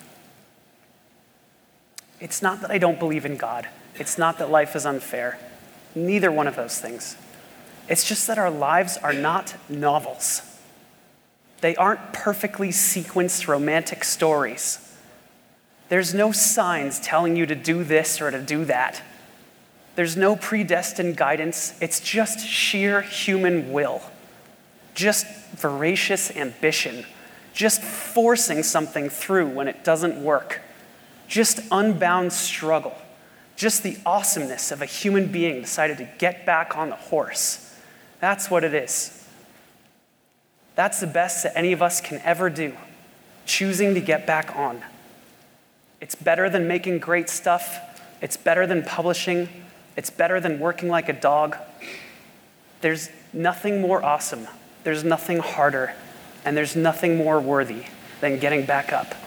It's not that I don't believe in God. It's not that life is unfair. Neither one of those things. It's just that our lives are not novels. They aren't perfectly sequenced romantic stories. There's no signs telling you to do this or to do that. There's no predestined guidance. It's just sheer human will. Just voracious ambition. Just forcing something through when it doesn't work. Just unbound struggle. Just the awesomeness of a human being decided to get back on the horse. That's what it is. That's the best that any of us can ever do, choosing to get back on. It's better than making great stuff. It's better than publishing. It's better than working like a dog. There's nothing more awesome. There's nothing harder. And there's nothing more worthy than getting back up.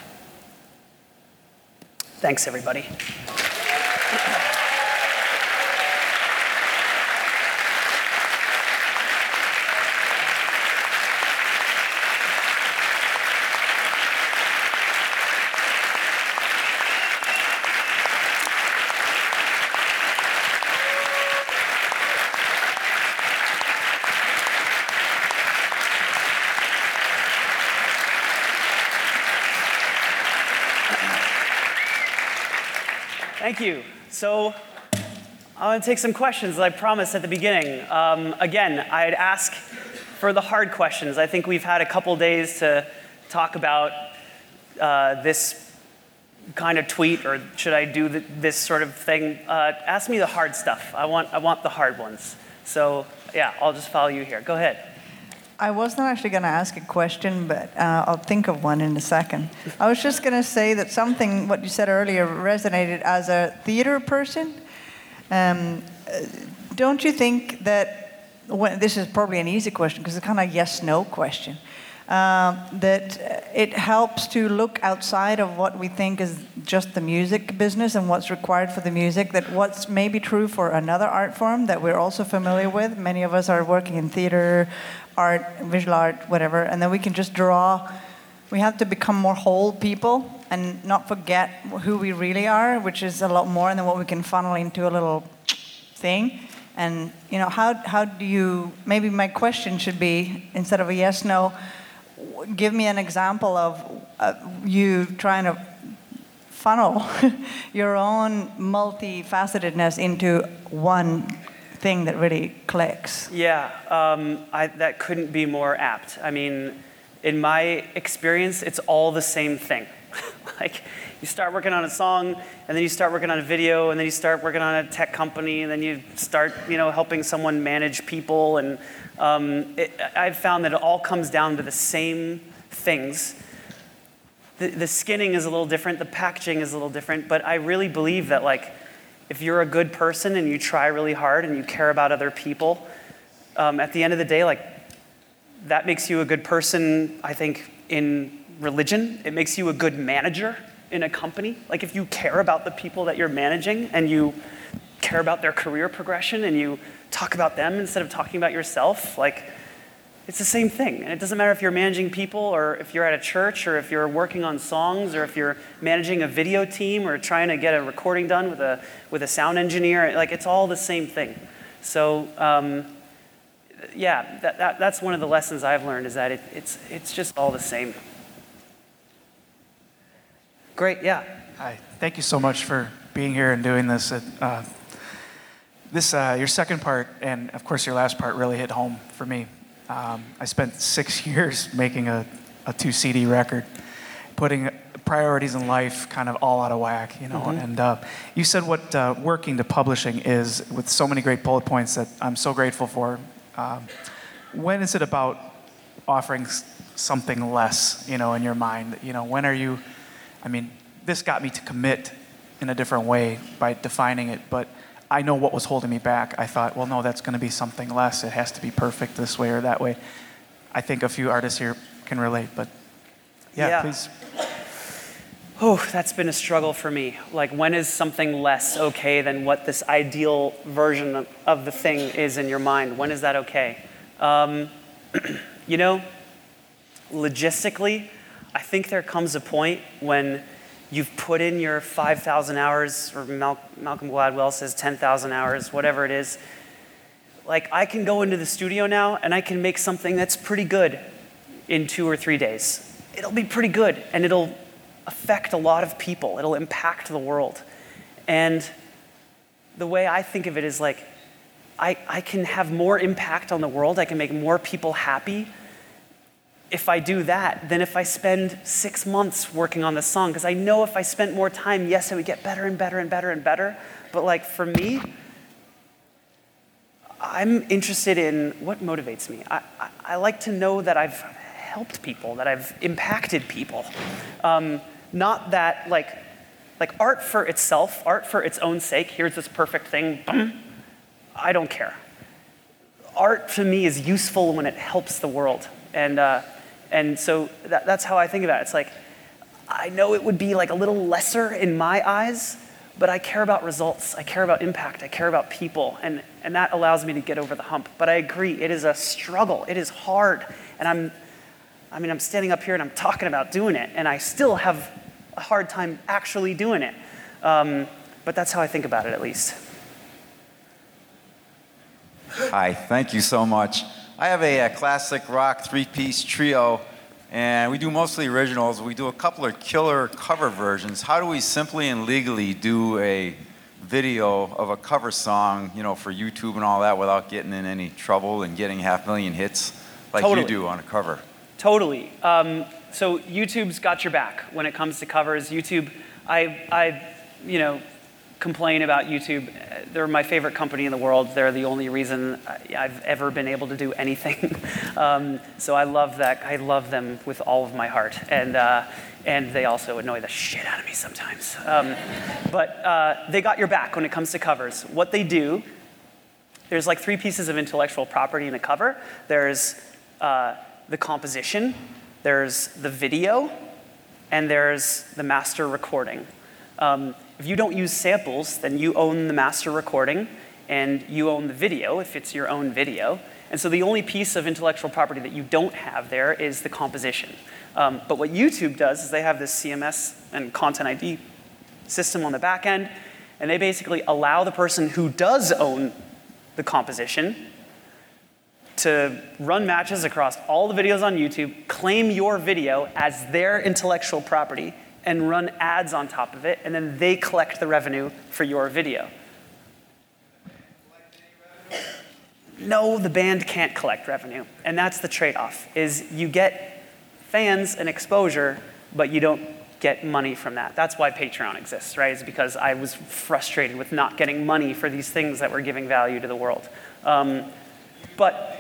Thanks, everybody. Thank you. So I want to take some questions that I promised at the beginning. Um, again, I'd ask for the hard questions. I think we've had a couple days to talk about uh, this kind of tweet, or should I do th- this sort of thing? Uh, ask me the hard stuff. I want, I want the hard ones. So yeah, I'll just follow you here. Go ahead. I wasn't actually going to ask a question, but uh, I'll think of one in a second. I was just going to say that something, what you said earlier, resonated as a theater person. Um, don't you think that, when, this is probably an easy question because it's kind of a yes-no question, uh, that it helps to look outside of what we think is just the music business and what's required for the music, that what's maybe true for another art form that we're also familiar with. Many of us are working in theater, art, visual art, whatever, and then we can just draw. We have to become more whole people and not forget who we really are, which is a lot more than what we can funnel into a little thing. And you know, how how do you? Maybe my question should be, instead of a yes no, give me an example of uh, you trying to funnel your own multifacetedness into one thing that really clicks. Yeah, um, I, that couldn't be more apt. I mean, in my experience, it's all the same thing. Like, you start working on a song, and then you start working on a video, and then you start working on a tech company, and then you start, you know, helping someone manage people, and um, it, I've found that it all comes down to the same things. The, the skinning is a little different, the packaging is a little different, but I really believe that, like, if you're a good person and you try really hard and you care about other people, um, at the end of the day, like, that makes you a good person, I think, in religion. It makes you a good manager in a company. Like, if you care about the people that you're managing and you care about their career progression and you talk about them instead of talking about yourself, like, it's the same thing. And it doesn't matter if you're managing people or if you're at a church or if you're working on songs or if you're managing a video team or trying to get a recording done with a with a sound engineer. Like, it's all the same thing. So um, yeah, that, that, that's one of the lessons I've learned, is that it, it's it's just all the same. Great, yeah. Hi, thank you so much for being here and doing this. Uh, this uh, your second part and of course your last part really hit home for me. Um, I spent six years making a, a two C D record, putting priorities in life kind of all out of whack, you know. Mm-hmm. And uh, you said what uh, working to publishing is, with so many great bullet points that I'm so grateful for. Um, when is it about offering something less, you know, in your mind? You know, when are you, I mean, this got me to commit in a different way by defining it, but I know what was holding me back. I thought, well, no, that's going to be something less. It has to be perfect this way or that way. I think a few artists here can relate, but yeah, yeah. please. Oh, that's been a struggle for me. Like, when is something less okay than what this ideal version of, of the thing is in your mind? When is that okay? Um, you know, logistically, I think there comes a point when you've put in your five thousand hours, or Mal- Malcolm Gladwell says ten thousand hours, whatever it is. Like, I can go into the studio now and I can make something that's pretty good in two or three days. It'll be pretty good, and it'll affect a lot of people. It'll impact the world. And the way I think of it is like, I, I can have more impact on the world, I can make more people happy if I do that than if I spend six months working on this song. Because I know if I spent more time, yes, it would get better and better and better and better. But like, for me, I'm interested in what motivates me. I, I, I like to know that I've helped people, that I've impacted people. Um, not that like, like art for itself, art for its own sake, here's this perfect thing, boom, I don't care. Art to me is useful when it helps the world. And uh, and so that, that's how I think about it. It's like, I know it would be like a little lesser in my eyes, but I care about results. I care about impact. I care about people. And, and that allows me to get over the hump. But I agree, it is a struggle. It is hard. And I'm, I mean, I'm standing up here and I'm talking about doing it, and I still have a hard time actually doing it. Um, but that's how I think about it, at least. Hi, thank you so much. I have a, a classic rock three-piece trio, and we do mostly originals. We do a couple of killer cover versions. How do we simply and legally do a video of a cover song, you know, for YouTube and all that without getting in any trouble and getting half million hits like totally. You do on a cover? Totally. Um, so YouTube's got your back when it comes to covers. YouTube, I, I, you know, complain about YouTube. They're my favorite company in the world. They're the only reason I've ever been able to do anything. um, so I love that. I love them with all of my heart. And uh, and they also annoy the shit out of me sometimes. Um, but uh, they got your back when it comes to covers. What they do, there's like three pieces of intellectual property in a cover. There's uh, the composition, there's the video, and there's the master recording. Um, If you don't use samples, then you own the master recording and you own the video if it's your own video. And so the only piece of intellectual property that you don't have there is the composition. Um, but what YouTube does is they have this C M S and Content I D system on the back end, and they basically allow the person who does own the composition to run matches across all the videos on YouTube, claim your video as their intellectual property, and run ads on top of it, and then they collect the revenue for your video. No, the band can't collect revenue, and that's the trade-off, is you get fans and exposure, but you don't get money from that. That's why Patreon exists, right? It's because I was frustrated with not getting money for these things that were giving value to the world. Um, but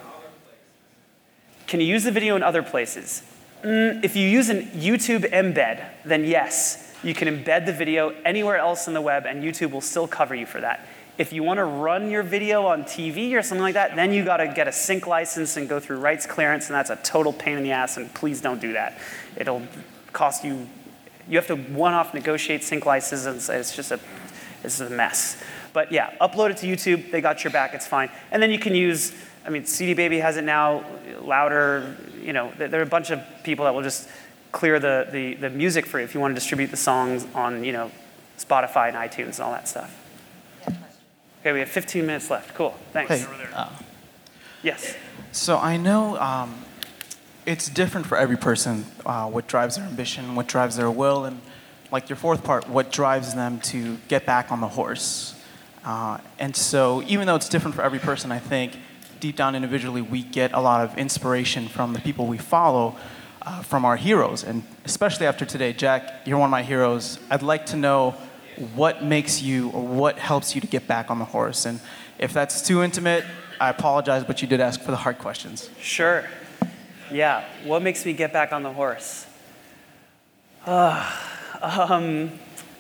can you use the video in other places? Mm, if you use a YouTube embed, then yes, you can embed the video anywhere else in the web, and YouTube will still cover you for that. If you want to run your video on T V or something like that, then you got to get a sync license and go through rights clearance, and that's a total pain in the ass, and please don't do that. It'll cost you, you have to one-off negotiate sync licenses, and it's just a, it's a mess. But yeah, upload it to YouTube, they got your back, it's fine. And then you can use, I mean, C D Baby has it now, Louder, you know, there are a bunch of people that will just clear the, the, the music for you if you want to distribute the songs on, you know, Spotify and iTunes and all that stuff. Okay, we have fifteen minutes left. Cool, thanks. Hey, uh, yes. So I know um, it's different for every person, uh, what drives their ambition, what drives their will, and like your fourth part, what drives them to get back on the horse. Uh, and so even though it's different for every person, I think deep down individually, we get a lot of inspiration from the people we follow, uh, from our heroes. And especially after today, Jack, you're one of my heroes. I'd like to know what makes you, or what helps you to get back on the horse. And if that's too intimate, I apologize, but you did ask for the hard questions. Sure. Yeah. What makes me get back on the horse? Uh, um,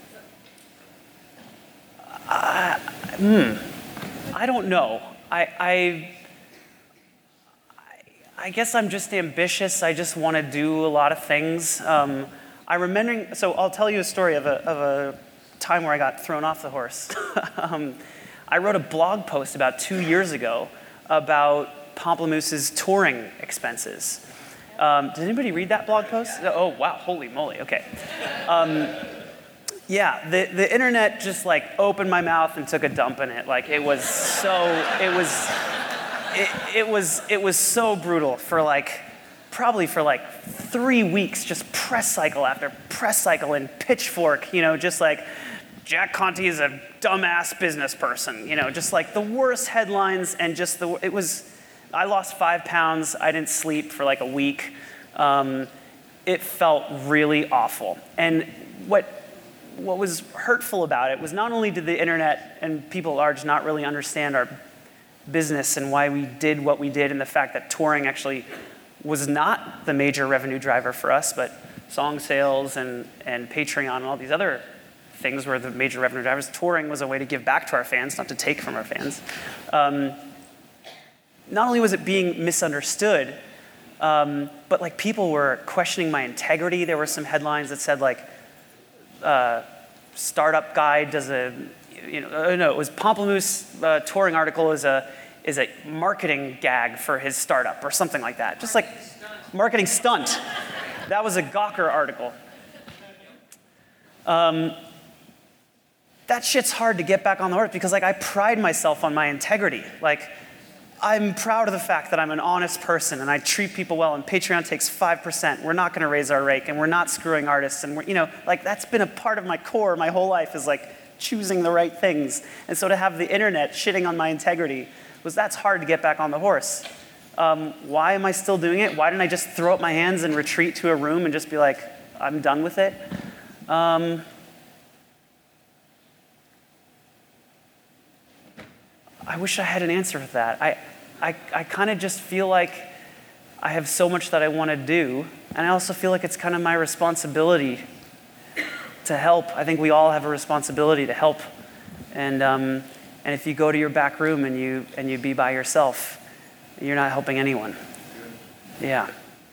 I, hmm, I don't know. I, I, I guess I'm just ambitious. I just want to do a lot of things. Um, I remember, so I'll tell you a story of a, of a time where I got thrown off the horse. um, I wrote a blog post about two years ago about Pamplemouse's touring expenses. Um, did anybody read that blog post? Oh, wow, holy moly, okay. Um, yeah, the, the internet just like opened my mouth and took a dump in it. Like it was so, it was, it, it was, it was so brutal for like, probably for like three weeks, just press cycle after press cycle and Pitchfork, you know, just like, Jack Conte is a dumbass business person, you know, just like the worst headlines and just the, it was, I lost five pounds, I didn't sleep for like a week. Um, it felt really awful. And what, what was hurtful about it was not only did the internet and people at large not really understand our business and why we did what we did and the fact that touring actually was not the major revenue driver for us, but song sales and, and Patreon and all these other things were the major revenue drivers. Touring was a way to give back to our fans, not to take from our fans. Um, not only was it being misunderstood, um, but like people were questioning my integrity. There were some headlines that said like, uh, startup guy does a, you know, uh, no, it was Pamplemousse uh, touring article is a, is a marketing gag for his startup or something like that. Just like marketing stunt. That was a Gawker article. Um, that shit's hard to get back on the horse because like I pride myself on my integrity. Like I'm proud of the fact that I'm an honest person and I treat people well and Patreon takes five percent. We're not gonna raise our rake and we're not screwing artists and we're, you know, like that's been a part of my core my whole life is like choosing the right things. And so to have the internet shitting on my integrity was that's hard to get back on the horse. Um, why am I still doing it? Why didn't I just throw up my hands and retreat to a room and just be like, I'm done with it? Um, I wish I had an answer for that. I, I, I kind of just feel like I have so much that I want to do, and I also feel like it's kind of my responsibility to help. I think we all have a responsibility to help, and um, and if you go to your back room and you and you be by yourself, you're not helping anyone. Yeah.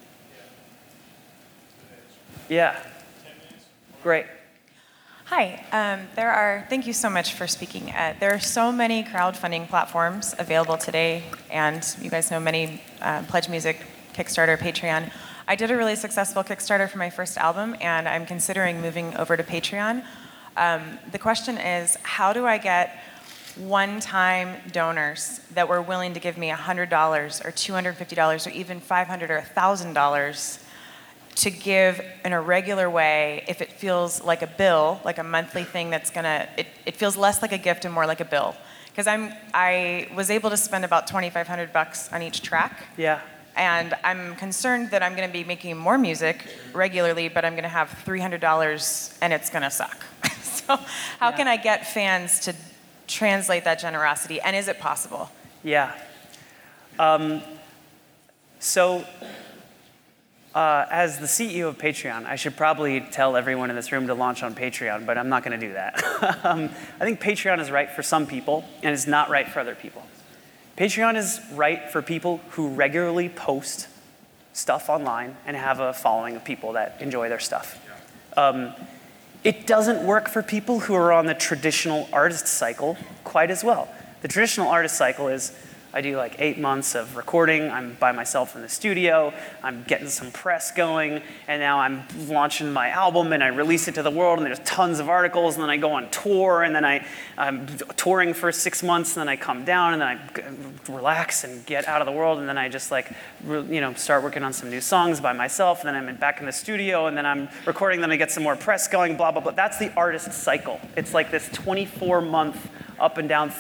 Yeah. Great. Hi, um, there are, thank you so much for speaking. Uh, there are so many crowdfunding platforms available today, and you guys know many, uh, Pledge Music, Kickstarter, Patreon. I did a really successful Kickstarter for my first album, and I'm considering moving over to Patreon. Um, the question is, how do I get one-time donors that were willing to give me one hundred dollars or two hundred fifty dollars or even five hundred dollars or one thousand dollars to give in a regular way if it feels like a bill, like a monthly thing that's gonna, it, it feels less like a gift and more like a bill. Because I'm, I was able to spend about twenty-five hundred bucks on each track. Yeah. And I'm concerned that I'm gonna be making more music regularly, but I'm gonna have three hundred dollars and it's gonna suck. So how yeah. can I get fans to translate that generosity, and is it possible? Yeah. Um, so, Uh, as the C E O of Patreon, I should probably tell everyone in this room to launch on Patreon, but I'm not going to do that. um, I think Patreon is right for some people, and it's not right for other people. Patreon is right for people who regularly post stuff online and have a following of people that enjoy their stuff. Um, it doesn't work for people who are on the traditional artist cycle quite as well. The traditional artist cycle is I do like eight months of recording. I'm by myself in the studio. I'm getting some press going, and now I'm launching my album, and I release it to the world, and there's tons of articles, and then I go on tour, and then I, I'm touring for six months, and then I come down, and then I relax and get out of the world, and then I just like, you know, start working on some new songs by myself, and then I'm back in the studio, and then I'm recording them, I get some more press going, blah, blah, blah. That's the artist cycle. It's like this twenty-four month up and down thing.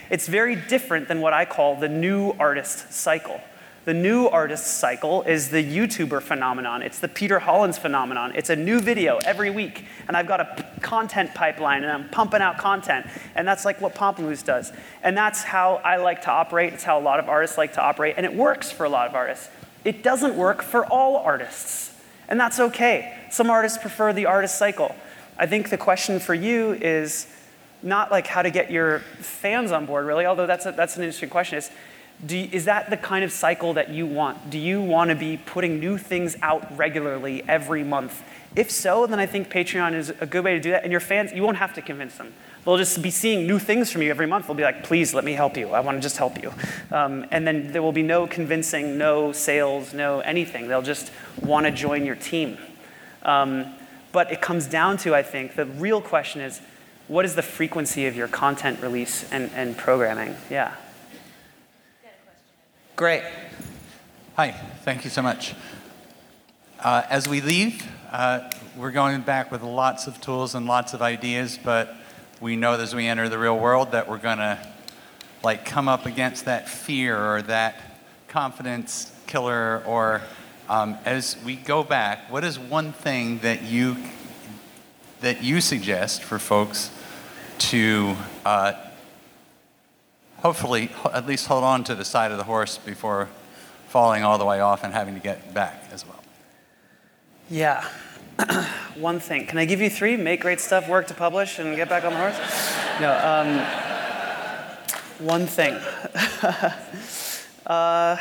It's very different than what I call the new artist cycle. The new artist cycle is the YouTuber phenomenon. It's the Peter Hollins phenomenon. It's a new video every week, and I've got a p- content pipeline, and I'm pumping out content, and that's like what Pomplamoose does. And that's how I like to operate. It's how a lot of artists like to operate, and it works for a lot of artists. It doesn't work for all artists, and that's okay. Some artists prefer the artist cycle. I think the question for you is not like how to get your fans on board, really, although that's, a, that's an interesting question. Is, do you, is that the kind of cycle that you want? Do you want to be putting new things out regularly every month? If so, then I think Patreon is a good way to do that. And your fans, you won't have to convince them. They'll just be seeing new things from you every month. They'll be like, please let me help you. I want to just help you. Um, and then there will be no convincing, no sales, no anything. They'll just want to join your team. Um, but it comes down to, I think, the real question is, what is the frequency of your content release and, and programming? Yeah. Great. Hi, thank you so much. Uh, as we leave, uh, we're going back with lots of tools and lots of ideas, but we know as we enter the real world that we're gonna like come up against that fear or that confidence killer, or um, as we go back, what is one thing that you that you suggest for folks to uh, hopefully at least hold on to the side of the horse before falling all the way off and having to get back as well? Yeah. One thing. Can I give you three? Make great stuff, work to publish, and get back on the horse? No. Um, one thing. uh,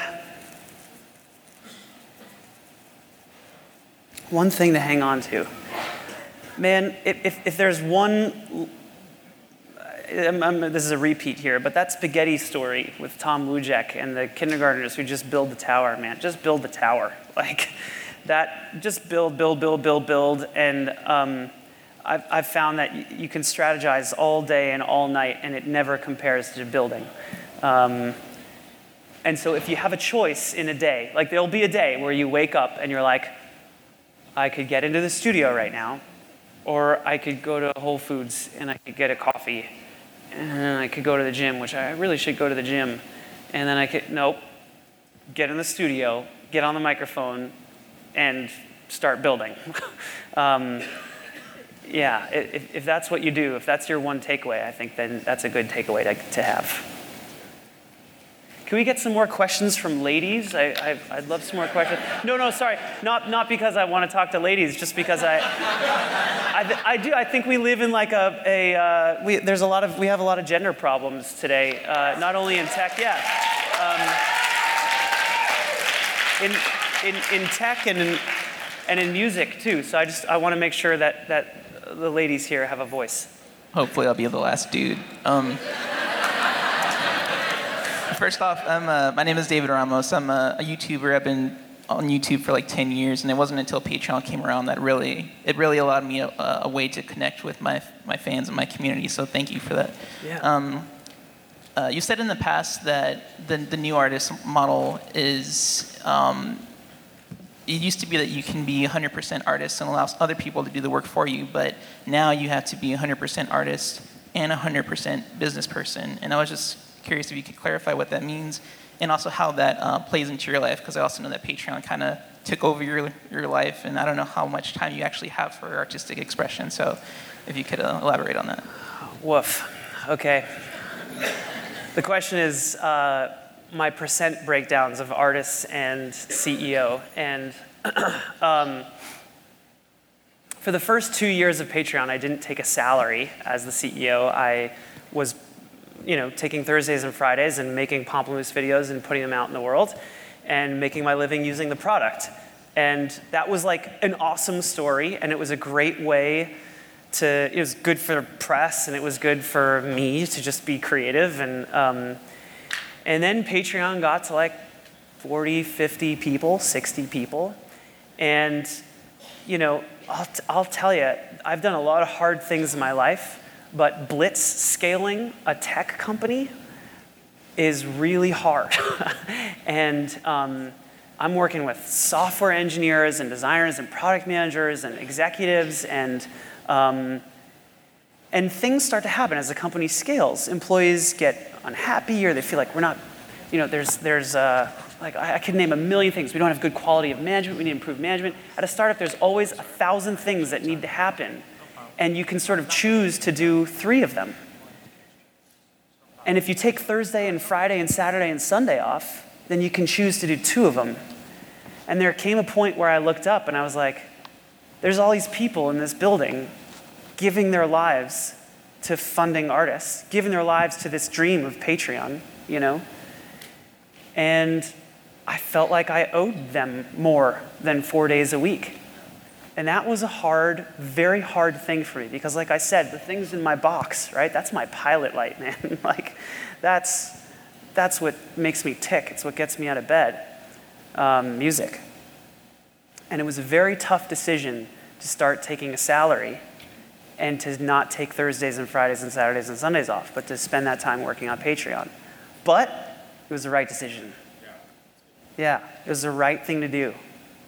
one thing to hang on to. Man, if, if, if there's one... I'm, I'm, this is a repeat here, but that spaghetti story with Tom Wujek and the kindergartners who just build the tower, man. Just build the tower. Like, that, just build, build, build, build, build. And um, I've, I've found that y- you can strategize all day and all night, and it never compares to building. Um, and so if you have a choice in a day, like there'll be a day where you wake up and you're like, I could get into the studio right now, or I could go to Whole Foods and I could get a coffee, and I could go to the gym, which I really should go to the gym. And then I could, nope, get in the studio, get on the microphone, and start building. um, yeah, if, if that's what you do, if that's your one takeaway, I think then that's a good takeaway to, to have. Can we get some more questions from ladies? I, I, I'd love some more questions. No, no, sorry. Not, not because I want to talk to ladies, just because I, I, I do. I think we live in like a, a uh, we, there's a lot of, we have a lot of gender problems today, uh, not only in tech, yeah. Um, in, in, in tech and in, and in music too. So I just, I want to make sure that, that the ladies here have a voice. Hopefully I'll be the last dude. Um, First off, I'm, uh, my name is David Ramos. I'm a, a YouTuber. I've been on YouTube for like ten years, and it wasn't until Patreon came around that really, it really allowed me a, a way to connect with my my fans and my community. So thank you for that. Yeah. Um, uh, you said in the past that the the new artist model is, um, it used to be that you can be one hundred percent artist and allow other people to do the work for you, but now you have to be one hundred percent artist and one hundred percent business person. And I was just curious if you could clarify what that means, and also how that uh, plays into your life, because I also know that Patreon kind of took over your your life, and I don't know how much time you actually have for artistic expression. So, if you could uh, elaborate on that. Woof. Okay. The question is uh, my percent breakdowns of artists and C E O, and um, for the first two years of Patreon, I didn't take a salary as the C E O. I was you know, taking Thursdays and Fridays and making Pomplamoose videos and putting them out in the world and making my living using the product. And that was like an awesome story, and it was a great way to, it was good for press, and it was good for me to just be creative. And, um, and then Patreon got to like forty, fifty people, sixty people. And, you know, I'll, t- I'll tell you, I've done a lot of hard things in my life, but blitz scaling a tech company is really hard. and um, I'm working with software engineers and designers and product managers and executives, and um, And things start to happen as the company scales. Employees get unhappy, or they feel like we're not, you know, there's, there's uh, like, I, I could name a million things. We don't have good quality of management, we need improved management. At a startup, there's always a thousand things that need to happen. And you can sort of choose to do three of them. And if you take Thursday and Friday and Saturday and Sunday off, then you can choose to do two of them. And there came a point where I looked up and I was like, there's all these people in this building giving their lives to funding artists, giving their lives to this dream of Patreon, you know? And I felt like I owed them more than four days a week. And that was a hard, very hard thing for me because like I said, the things in my box, right? That's my pilot light, man. Like that's, that's what makes me tick. It's what gets me out of bed, um, music. And it was a very tough decision to start taking a salary and to not take Thursdays and Fridays and Saturdays and Sundays off, but to spend that time working on Patreon. But it was the right decision. Yeah, it was the right thing to do.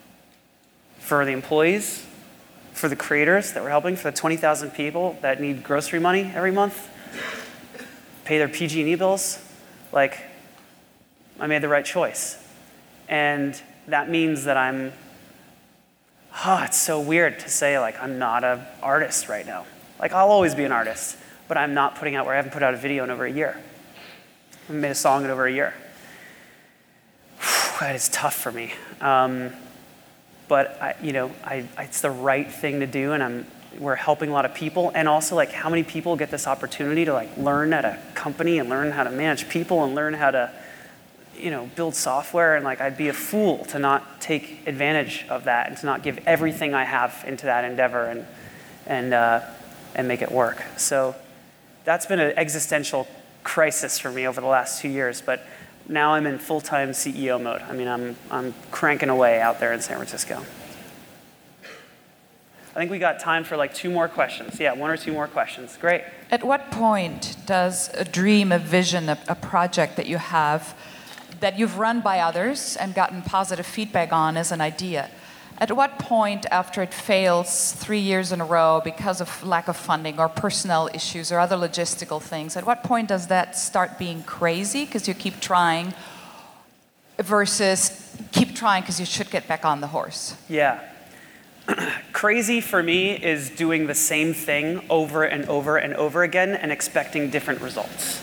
For the employees, for the creators that we're helping, for the twenty thousand people that need grocery money every month, pay their P G and E bills, like, I made the right choice. And that means that I'm Oh, it's so weird to say, like, I'm not an artist right now. Like, I'll always be an artist, but I'm not putting out, where I haven't put out a video in over a year. I haven't made a song in over a year. That is tough for me. Um, but, I, you know, I, it's the right thing to do, and I'm, we're helping a lot of people. And also, like, how many people get this opportunity to, like, learn at a company and learn how to manage people and learn how to, you know, build software, and like I'd be a fool to not take advantage of that and to not give everything I have into that endeavor and and uh, and make it work. So that's been an existential crisis for me over the last two years. But now I'm in full-time C E O mode. I mean, I'm I'm cranking away out there in San Francisco. I think we got time for like two more questions. Yeah, one or two more questions. Great. At what point does a dream, a vision, a, a project that you have that you've run by others and gotten positive feedback on as an idea, at what point after it fails three years in a row because of lack of funding or personnel issues or other logistical things, at what point does that start being crazy because you keep trying versus keep trying because you should get back on the horse? Yeah. Crazy for me is doing the same thing over and over and over again and expecting different results.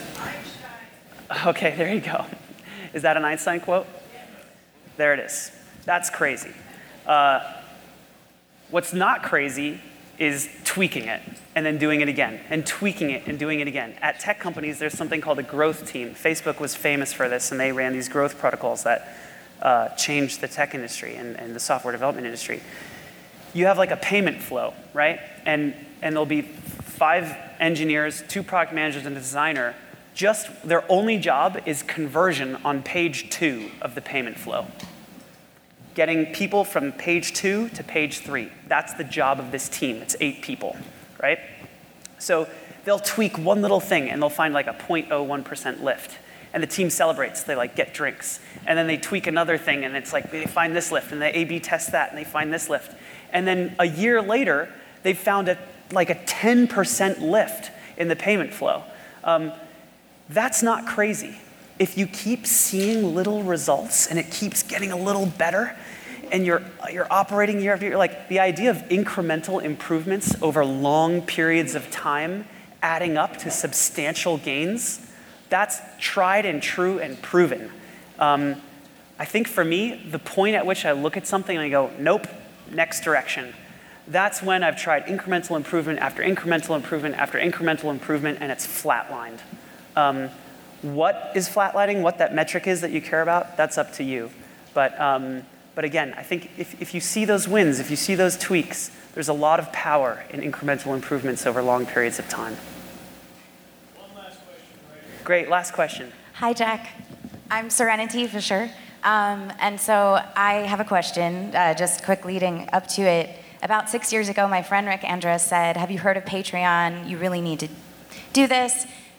Okay, there you go. Is that an Einstein quote? There it is. That's crazy. Uh, what's not crazy is tweaking it and then doing it again and tweaking it and doing it again. At tech companies, there's something called a growth team. Facebook was famous for this, and they ran these growth protocols that uh, changed the tech industry and, and the software development industry. You have like a payment flow, right? And, and there'll be five engineers, two product managers, and a designer. Just their only job is conversion on page two of the payment flow. Getting people from page two to page three. That's the job of this team. It's eight people, right? So they'll tweak one little thing and they'll find like a zero point zero one percent lift. And the team celebrates, they like get drinks. And then they tweak another thing and it's like they find this lift and they A B test that and they find this lift. And then a year later, they found a, like a ten percent lift in the payment flow. Um, That's not crazy. If you keep seeing little results and it keeps getting a little better and you're, you're operating year after year, like the idea of incremental improvements over long periods of time adding up to substantial gains, that's tried and true and proven. Um, I think for me, the point at which I look at something and I go, nope, next direction. That's when I've tried incremental improvement after incremental improvement after incremental improvement and it's flatlined. Um, what is flatlining, what that metric is that you care about, that's up to you. But, um, but again, I think if, if you see those wins, if you see those tweaks, there's a lot of power in incremental improvements over long periods of time. One last question right here. Great, last question. Hi, Jack. I'm Serenity for sure. Um, and so I have a question, uh, just quick leading up to it. About six years ago, my friend Rick Andres said, have you heard of Patreon? You really need to do this.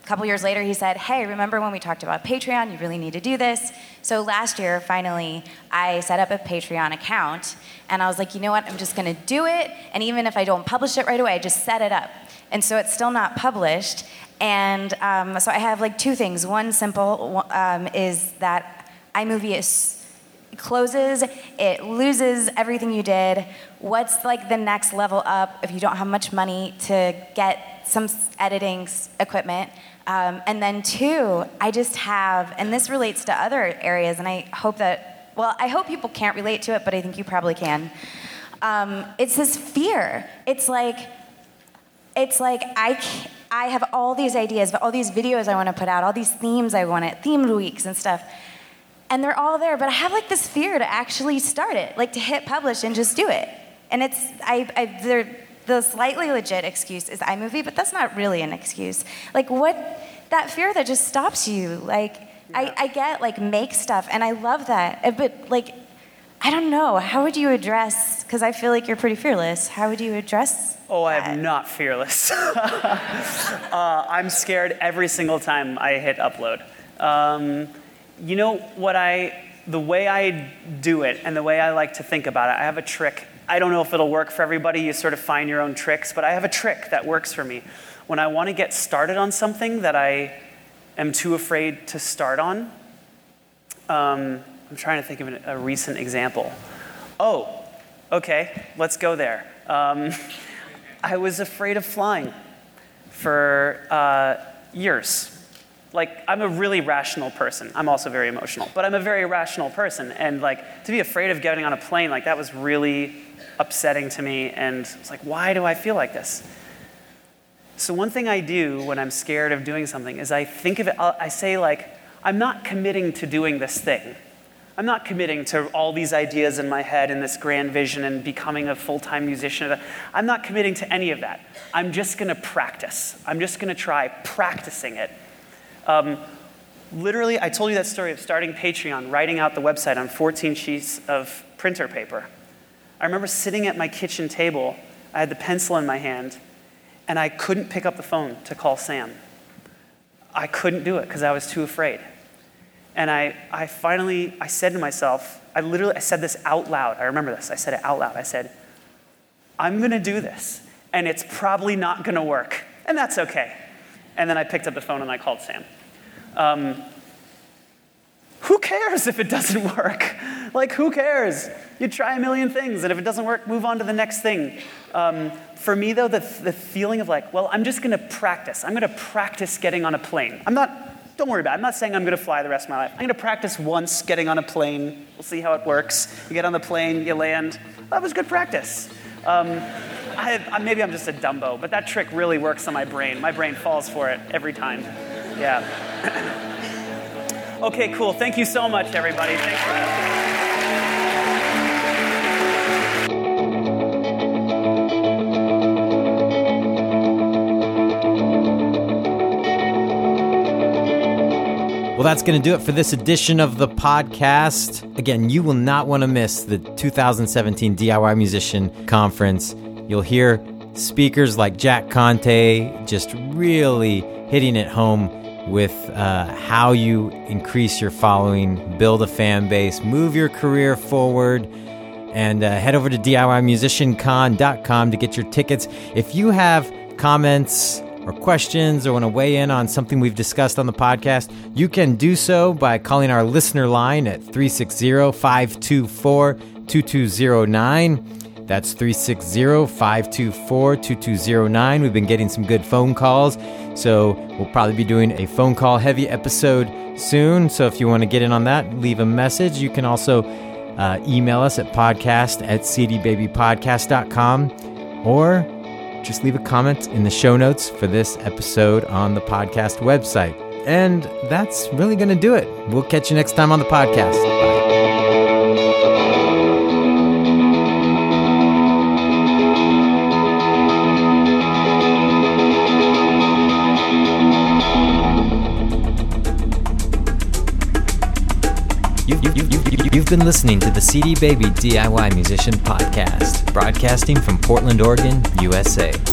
couple years later, he said, hey, remember when we talked about Patreon? You really need to do this. So last year, finally, I set up a Patreon account, and I was like, you know what? I'm just going to do it, and even if I don't publish it right away, I just set it up. And so it's still not published, and um, so I have like two things. One simple um, is that iMovie is closes, it loses everything you did. What's like the next level up if you don't have much money to get some editing equipment? Um, and then two, I just have, and this relates to other areas, and I hope that, well, I hope people can't relate to it, but I think you probably can. Um, it's this fear. It's like, it's like I, I have all these ideas, all these videos I want to put out, all these themes I want it, themed weeks and stuff. And they're all there, but I have like this fear to actually start it, like to hit publish and just do it. And it's, I, I they're, the slightly legit excuse is iMovie, but that's not really an excuse. Like what, that fear that just stops you. Like yeah. I, I get like make stuff, and I love that, but like, I don't know, how would you address, because I feel like you're pretty fearless, how would you address Oh, that? I'm not fearless. uh, I'm scared every single time I hit upload. Um, You know what I, the way I do it and the way I like to think about it, I have a trick. I don't know if it'll work for everybody. You sort of find your own tricks, but I have a trick that works for me. When I want to get started on something that I am too afraid to start on, um, I'm trying to think of an, a recent example. Oh, okay, let's go there. Um, I was afraid of flying for uh, years. Like, I'm a really rational person. I'm also very emotional, but I'm a very rational person. And like, to be afraid of getting on a plane, like that was really upsetting to me. And it's like, why do I feel like this? So one thing I do when I'm scared of doing something is I think of it, I say like, I'm not committing to doing this thing. I'm not committing to all these ideas in my head and this grand vision and becoming a full-time musician. I'm not committing to any of that. I'm just gonna practice. I'm just gonna try practicing it. Um, literally, I told you that story of starting Patreon, writing out the website on fourteen sheets of printer paper. I remember sitting at my kitchen table, I had the pencil in my hand, and I couldn't pick up the phone to call Sam. I couldn't do it because I was too afraid. And I, I finally, I said to myself, I literally, I said this out loud. I remember this, I said it out loud. I said, I'm gonna do this, and it's probably not gonna work, and that's okay. And then I picked up the phone and I called Sam. Um, who cares if it doesn't work? Like, who cares? You try a million things, and if it doesn't work, move on to the next thing. Um, for me, though, the, the feeling of like, well, I'm just gonna practice. I'm gonna practice getting on a plane. I'm not, don't worry about it. I'm not saying I'm gonna fly the rest of my life. I'm gonna practice once getting on a plane. We'll see how it works. You get on the plane, you land. That was good practice. Um, I, I, maybe I'm just a Dumbo, but that trick really works on my brain. My brain falls for it every time. Yeah. Okay, cool. Thank you so much, everybody. Thanks for listening. Well, that's going to do it for this edition of the podcast. Again, you will not want to miss the two thousand seventeen D I Y Musician Conference. You'll hear speakers like Jack Conte just really hitting it home with uh, how you increase your following, build a fan base, move your career forward, and uh, head over to D I Y musician con dot com to get your tickets. If you have comments or questions or want to weigh in on something we've discussed on the podcast, you can do so by calling our listener line at three six zero, five two four, two two zero nine. That's three six zero, five two four, two two zero nine. We've been getting some good phone calls, so we'll probably be doing a phone call heavy episode soon. So if you want to get in on that, leave a message. You can also uh, email us at podcast at c d baby podcast dot com, or just leave a comment in the show notes for this episode on the podcast website. And that's really going to do it. We'll catch you next time on the podcast. Bye. You've, you've, you've, you've been listening to the C D Baby D I Y Musician Podcast, broadcasting from Portland, Oregon, U S A.